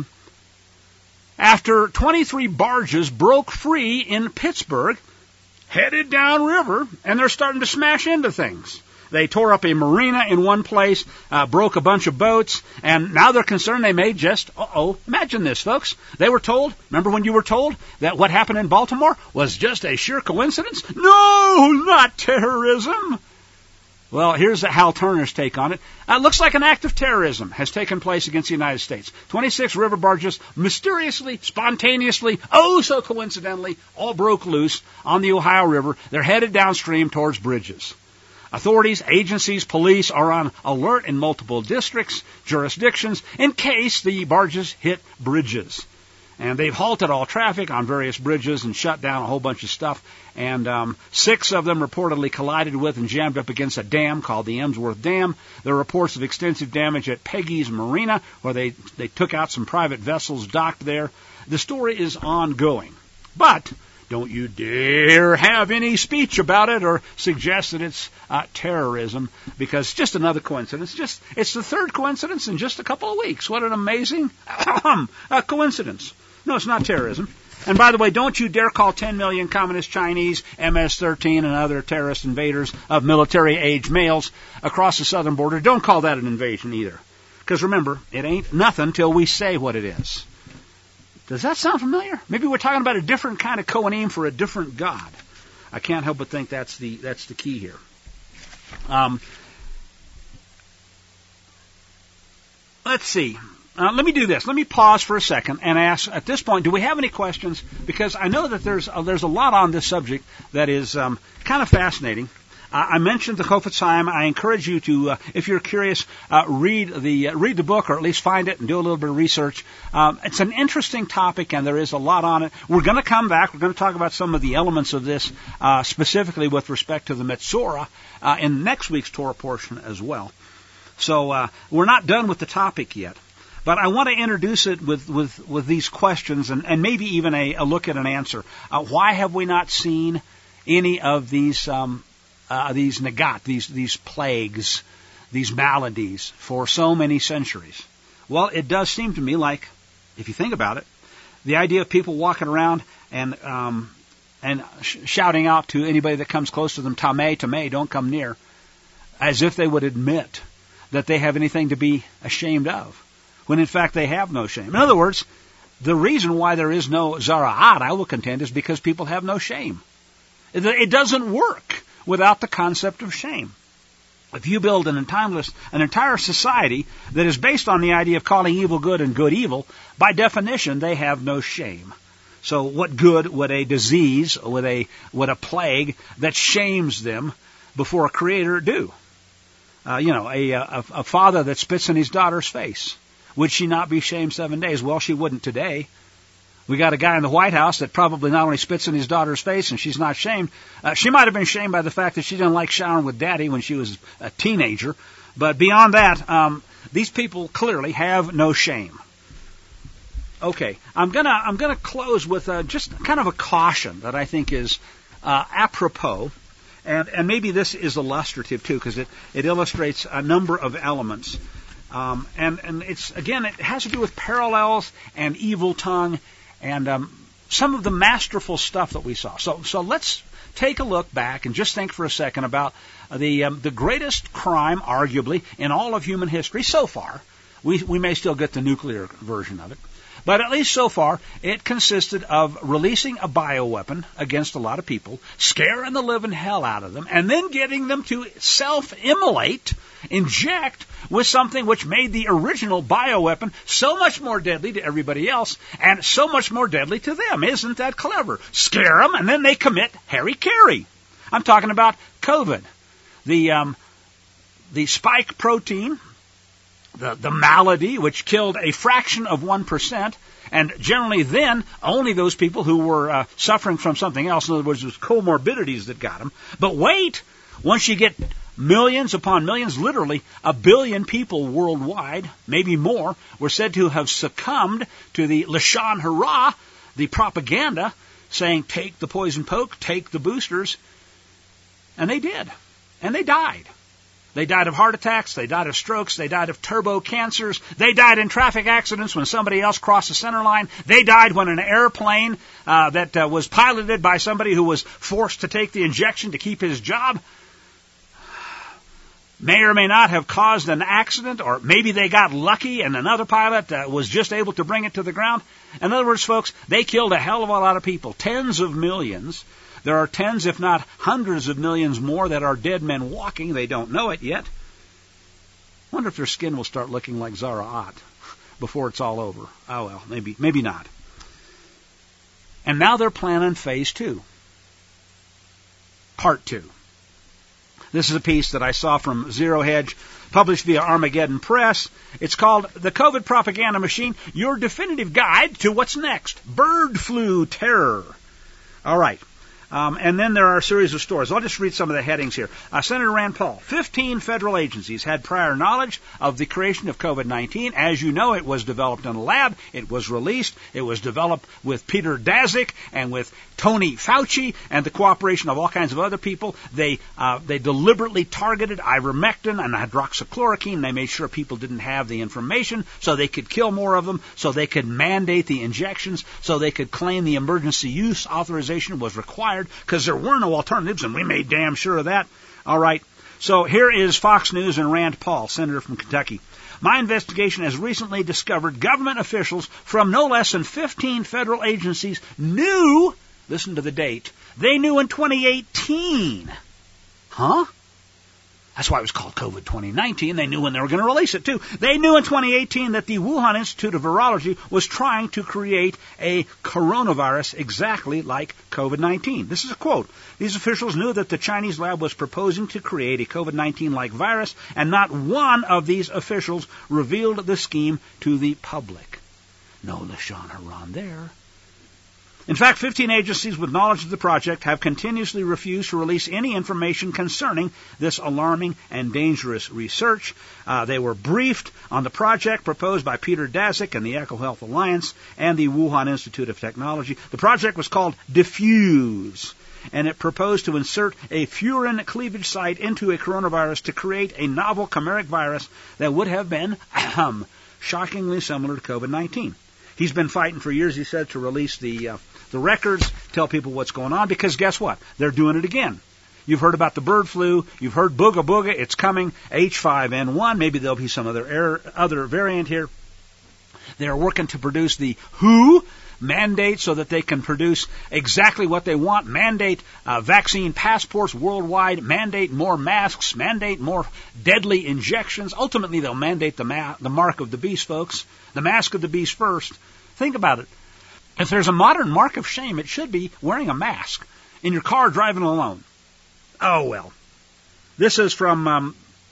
after twenty-three barges broke free in Pittsburgh, headed downriver, and they're starting to smash into things. They tore up a marina in one place, uh, broke a bunch of boats, and now they're concerned they may just, uh-oh, imagine this, folks. They were told, remember when you were told that what happened in Baltimore was just a sheer coincidence? No, not terrorism. Well, here's Hal Turner's take on it. It looks like an act of terrorism has taken place against the United States. twenty-six river barges mysteriously, spontaneously, oh so coincidentally, all broke loose on the Ohio River. They're headed downstream towards bridges. Authorities, agencies, police are on alert in multiple districts, jurisdictions, in case the barges hit bridges. And they've halted all traffic on various bridges and shut down a whole bunch of stuff. And um, six of them reportedly collided with and jammed up against a dam called the Emsworth Dam. There are reports of extensive damage at Peggy's Marina, where they, they took out some private vessels docked there. The story is ongoing. But don't you dare have any speech about it or suggest that it's uh, terrorism, because it's just another coincidence. Just It's the third coincidence in just a couple of weeks. What an amazing uh, coincidence. No, it's not terrorism. And by the way, don't you dare call ten million communist Chinese, M S thirteen, and other terrorist invaders of military-age males across the southern border. Don't call that an invasion either. Because remember, it ain't nothing till we say what it is. Does that sound familiar? Maybe we're talking about a different kind of Kohanim for a different God. I can't help but think that's the that's the key here. Um, let's see. Uh, let me do this. Let me pause for a second and ask, at this point, do we have any questions? Because I know that there's a, there's a lot on this subject that is um, kind of fascinating. Uh, I mentioned the Chofetz Chaim. I encourage you to, uh, if you're curious, uh, read the uh, read the book, or at least find it and do a little bit of research. Um, it's an interesting topic, and there is a lot on it. We're going to come back. We're going to talk about some of the elements of this, uh, specifically with respect to the Metzorah, uh, in next week's Torah portion as well. So uh, we're not done with the topic yet. But I want to introduce it with, with, with these questions and, and maybe even a, a look at an answer. Uh, why have we not seen any of these um, uh, these nagat, these these plagues, these maladies for so many centuries? Well, it does seem to me like, if you think about it, the idea of people walking around and um, and sh- shouting out to anybody that comes close to them, Tameh, Tameh, don't come near, as if they would admit that they have anything to be ashamed of, when in fact they have no shame. In other words, the reason why there is no zara'at, I will contend, is because people have no shame. It, it doesn't work without the concept of shame. If you build an entire, an entire society that is based on the idea of calling evil good and good evil, by definition they have no shame. So what good would a disease, would a, would a plague that shames them before a creator do? Uh, you know, a, a, a father that spits in his daughter's face. Would she not be shamed seven days? Well, she wouldn't today. We got a guy in the White House that probably not only spits in his daughter's face and she's not shamed. Uh, she might have been shamed by the fact that she didn't like showering with daddy when she was a teenager. But beyond that, um, these people clearly have no shame. Okay, I'm gonna I'm gonna close with uh, just kind of a caution that I think is uh, apropos, and and maybe this is illustrative too, because it it illustrates a number of elements. Um, and, and it's, again, it has to do with parallels and evil tongue and um, some of the masterful stuff that we saw. So so let's take a look back and just think for a second about the um, the greatest crime, arguably, in all of human history so far. We, we may still get the nuclear version of it. But at least so far, it consisted of releasing a bioweapon against a lot of people, scaring the living hell out of them, and then getting them to self-immolate, inject with something which made the original bioweapon so much more deadly to everybody else and so much more deadly to them. Isn't that clever? Scare them, and then they commit hara-kiri. I'm talking about COVID. The, um, the spike protein, The, the malady, which killed a fraction of one percent, and generally then only those people who were uh, suffering from something else. In other words, it was comorbidities that got them. But wait, once you get millions upon millions, literally a billion people worldwide, maybe more, were said to have succumbed to the Lashon Hara, the propaganda, saying take the poison poke, take the boosters. And they did. And they died. They died of heart attacks, they died of strokes, they died of turbo cancers, they died in traffic accidents when somebody else crossed the center line, they died when an airplane uh, that uh, was piloted by somebody who was forced to take the injection to keep his job may or may not have caused an accident, or maybe they got lucky and another pilot uh, was just able to bring it to the ground. In other words, folks, they killed a hell of a lot of people, tens of millions. There are tens, if not hundreds of millions more that are dead men walking. They don't know it yet. I wonder if their skin will start looking like Zara'at before it's all over. Oh, well, maybe maybe not. And now they're planning phase two. Part two. This is a piece that I saw from Zero Hedge, published via Armageddon Press. It's called The COVID Propaganda Machine, Your Definitive Guide to What's Next. Bird Flu Terror. All right. Um, and then there are a series of stories. I'll just read some of the headings here. Uh, Senator Rand Paul, fifteen federal agencies had prior knowledge of the creation of COVID nineteen. As you know, it was developed in a lab. It was released. It was developed with Peter Daszak and with Tony Fauci and the cooperation of all kinds of other people. They uh, they deliberately targeted ivermectin and hydroxychloroquine. They made sure people didn't have the information so they could kill more of them, so they could mandate the injections, so they could claim the emergency use authorization was required, because there were no alternatives, and we made damn sure of that. All right. So here is Fox News and Rand Paul, senator from Kentucky. My investigation has recently discovered government officials from no less than fifteen federal agencies knew, listen to the date, they knew in twenty eighteen. Huh? That's why it was called COVID twenty nineteen. They knew when they were going to release it, too. They knew in twenty eighteen that the Wuhan Institute of Virology was trying to create a coronavirus exactly like COVID nineteen. This is a quote. These officials knew that the Chinese lab was proposing to create a COVID nineteen-like virus, and not one of these officials revealed the scheme to the public. No Lashon Haran there. In fact, fifteen agencies with knowledge of the project have continuously refused to release any information concerning this alarming and dangerous research. Uh, they were briefed on the project proposed by Peter Daszak and the EcoHealth Alliance and the Wuhan Institute of Technology. The project was called Diffuse, and it proposed to insert a furin cleavage site into a coronavirus to create a novel chimeric virus that would have been ahem, shockingly similar to COVID nineteen. He's been fighting for years, he said, to release the uh, the records, tell people what's going on, because guess what? They're doing it again. You've heard about the bird flu. You've heard booga booga. It's coming. H five N one. Maybe there'll be some other error, other variant here. They're working to produce the W H O mandate so that they can produce exactly what they want. Mandate uh, vaccine passports worldwide. Mandate more masks. Mandate more deadly injections. Ultimately, they'll mandate the, ma- the mark of the beast, folks. The mask of the beast first. Think about it. If there's a modern mark of shame, it should be wearing a mask in your car driving alone. Oh, well. This is from um,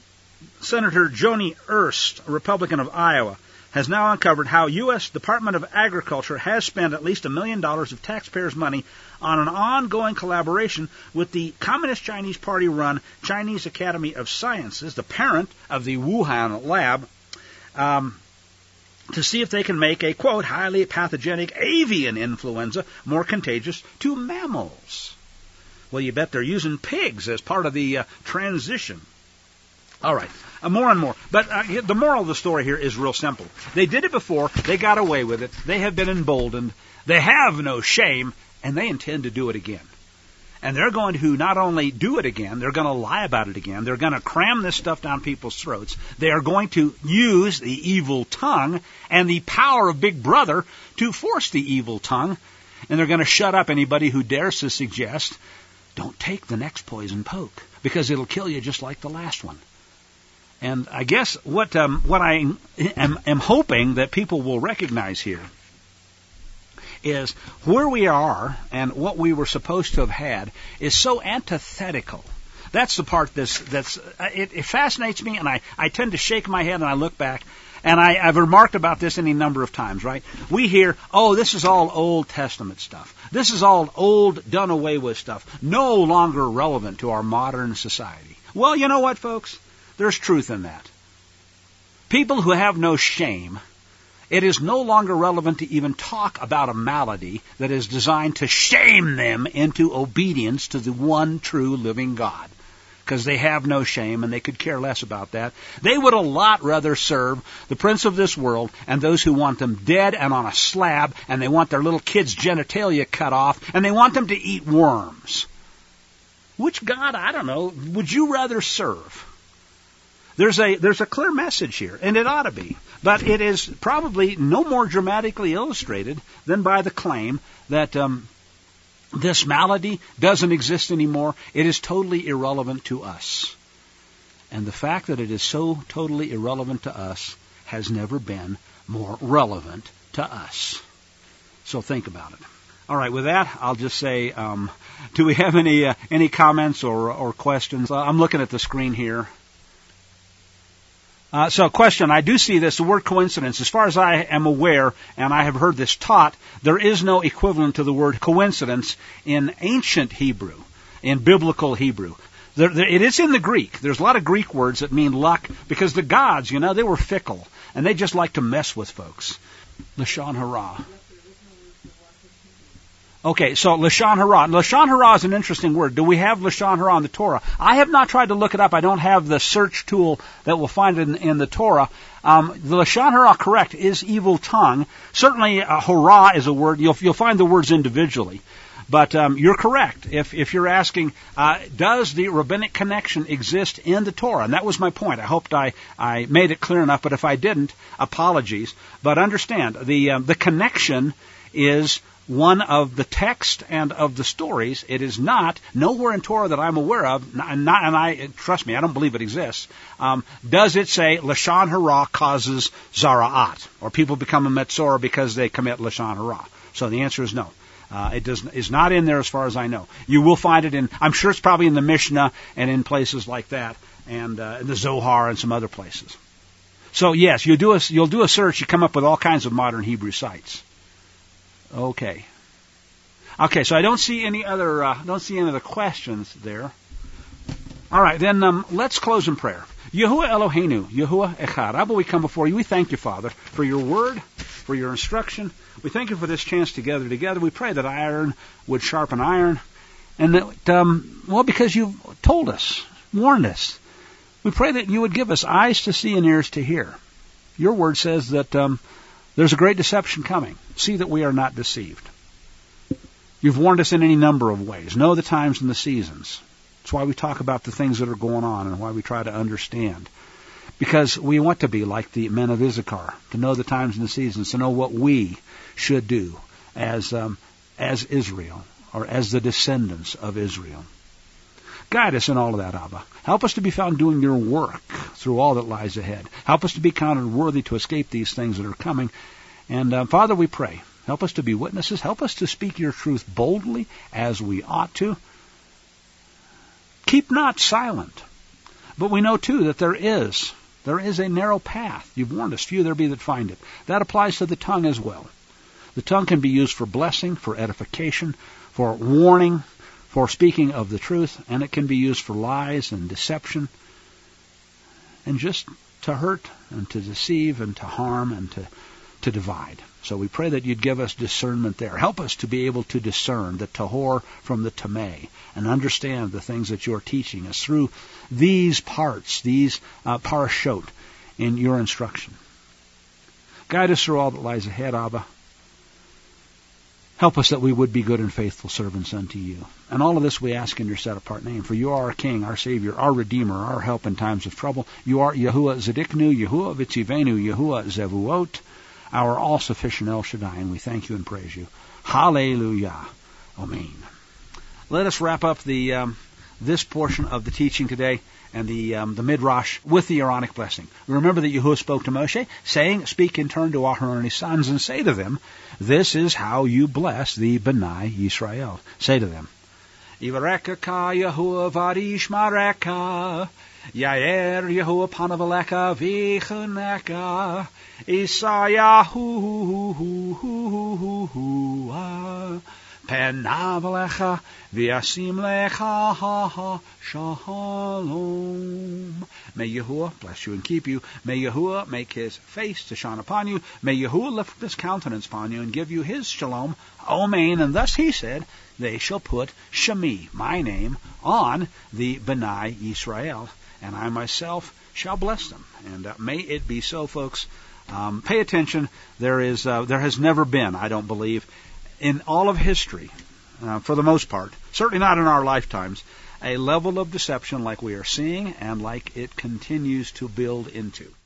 Senator Joni Ernst, a Republican of Iowa, has now uncovered how U S Department of Agriculture has spent at least a million dollars of taxpayers' money on an ongoing collaboration with the Communist Chinese Party-run Chinese Academy of Sciences, the parent of the Wuhan lab, um, to see if they can make a, quote, highly pathogenic avian influenza more contagious to mammals. Well, you bet they're using pigs as part of the uh, transition. All right, uh, more and more. But uh, the moral of the story here is real simple. They did it before. They got away with it. They have been emboldened. They have no shame, and they intend to do it again. And they're going to not only do it again, they're going to lie about it again. They're going to cram this stuff down people's throats. They are going to use the evil tongue and the power of Big Brother to force the evil tongue. And they're going to shut up anybody who dares to suggest, don't take the next poison poke, because it'll kill you just like the last one. And I guess what um, what I am, am hoping that people will recognize here is where we are and what we were supposed to have had is so antithetical. That's the part that's, that's it, it fascinates me, and I, I tend to shake my head and I look back, and I, I've remarked about this any number of times, right? We hear, oh, this is all Old Testament stuff. This is all old, done away with stuff, no longer relevant to our modern society. Well, you know what, folks? There's truth in that. People who have no shame, it is no longer relevant to even talk about a malady that is designed to shame them into obedience to the one true living God. Because they have no shame and they could care less about that. They would a lot rather serve the prince of this world and those who want them dead and on a slab, and they want their little kids' genitalia cut off, and they want them to eat worms. Which God, I don't know, would you rather serve? There's a there's a clear message here, and it ought to be. But it is probably no more dramatically illustrated than by the claim that um, this malady doesn't exist anymore. It is totally irrelevant to us. And the fact that it is so totally irrelevant to us has never been more relevant to us. So think about it. All right, with that, I'll just say, um, do we have any uh, any comments or, or questions? Uh, I'm looking at the screen here. Uh, so, question, I do see this, the word coincidence. As far as I am aware, and I have heard this taught, there is no equivalent to the word coincidence in ancient Hebrew, in biblical Hebrew. There, there, it is in the Greek. There's a lot of Greek words that mean luck, because the gods, you know, they were fickle, and they just like to mess with folks. Lashon hara. Okay, so Lashon hara. Lashon hara is an interesting word. Do we have Lashon hara in the Torah? I have not tried to look it up. I don't have the search tool that we'll find in, in the Torah. Um, the Lashon hara, correct, is evil tongue. Certainly, uh, hara is a word. You'll, you'll find the words individually. But um, you're correct. If if you're asking, uh, does the rabbinic connection exist in the Torah? And that was my point. I hoped I, I made it clear enough, but if I didn't, apologies. But understand, the um, the connection is one of the text and of the stories. It is not, nowhere in Torah that I'm aware of, not, and I, trust me, I don't believe it exists, um, does it say Lashon Hara causes Zara'at, or people become a Metzora because they commit Lashon Hara? So the answer is no. Uh, it does is not in there as far as I know. You will find it in, I'm sure it's probably in the Mishnah and in places like that, and uh, in the Zohar and some other places. So yes, you do a, you'll do a search, you come up with all kinds of modern Hebrew sites. Okay. Okay, so I don't see any other uh, don't see any other questions there. All right, then um, let's close in prayer. Yahuwah Eloheinu, Yahuwah Echad. Abba, we come before you. We thank you, Father, for your word, for your instruction. We thank you for this chance to gather together. We pray that iron would sharpen iron, and that, um, well, because you've told us, warned us, we pray that you would give us eyes to see and ears to hear. Your word says that um, there's a great deception coming. See that we are not deceived. You've warned us in any number of ways. Know the times and the seasons. That's why we talk about the things that are going on and why we try to understand. Because we want to be like the men of Issachar, to know the times and the seasons, to know what we should do as um, as Israel, or as the descendants of Israel. Guide us in all of that, Abba. Help us to be found doing your work through all that lies ahead. Help us to be counted worthy to escape these things that are coming. And uh, Father, we pray, help us to be witnesses. Help us to speak your truth boldly as we ought to. Keep not silent. But we know, too, that there is, there is a narrow path. You've warned us, few there be that find it. That applies to the tongue as well. The tongue can be used for blessing, for edification, for warning, for speaking of the truth, and it can be used for lies and deception, and just to hurt and to deceive and to harm and to to divide. So we pray that you'd give us discernment there. Help us to be able to discern the tahor from the tameh and understand the things that you're teaching us through these parts, these uh, parashot in your instruction. Guide us through all that lies ahead, Abba. Help us that we would be good and faithful servants unto you. And all of this we ask in your set-apart name, for you are our King, our Savior, our Redeemer, our help in times of trouble. You are Yahuwah Zediknu, Yahuwah Vitzivenu, Yahuwah Zevuot, our all-sufficient El Shaddai, and we thank you and praise you. Hallelujah. Amen. Let us wrap up the um, this portion of the teaching today and the um, the Midrash with the Aaronic blessing. Remember that Yahuwah spoke to Moshe, saying, speak in turn to Aharon's sons and say to them, this is how you bless the B'nai Yisrael. Say to them, Yivarekaka Yahuwah Varishmareka, Yair Yahuwah Panavaleka Vichuneka, Isayahu Penavalecha V'yasim Lecha Shalom. May Yahuwah bless you and keep you. May Yahuwah make his face to shine upon you. May Yahuwah lift his countenance upon you and give you his shalom. Amen. And thus he said, they shall put Shemi, my name, on the B'nai Yisrael, and I myself shall bless them. And uh, may it be so, folks. Um, pay attention. There is, uh, there has never been, I don't believe, in all of history, uh, for the most part, certainly not in our lifetimes, a level of deception like we are seeing and like it continues to build into.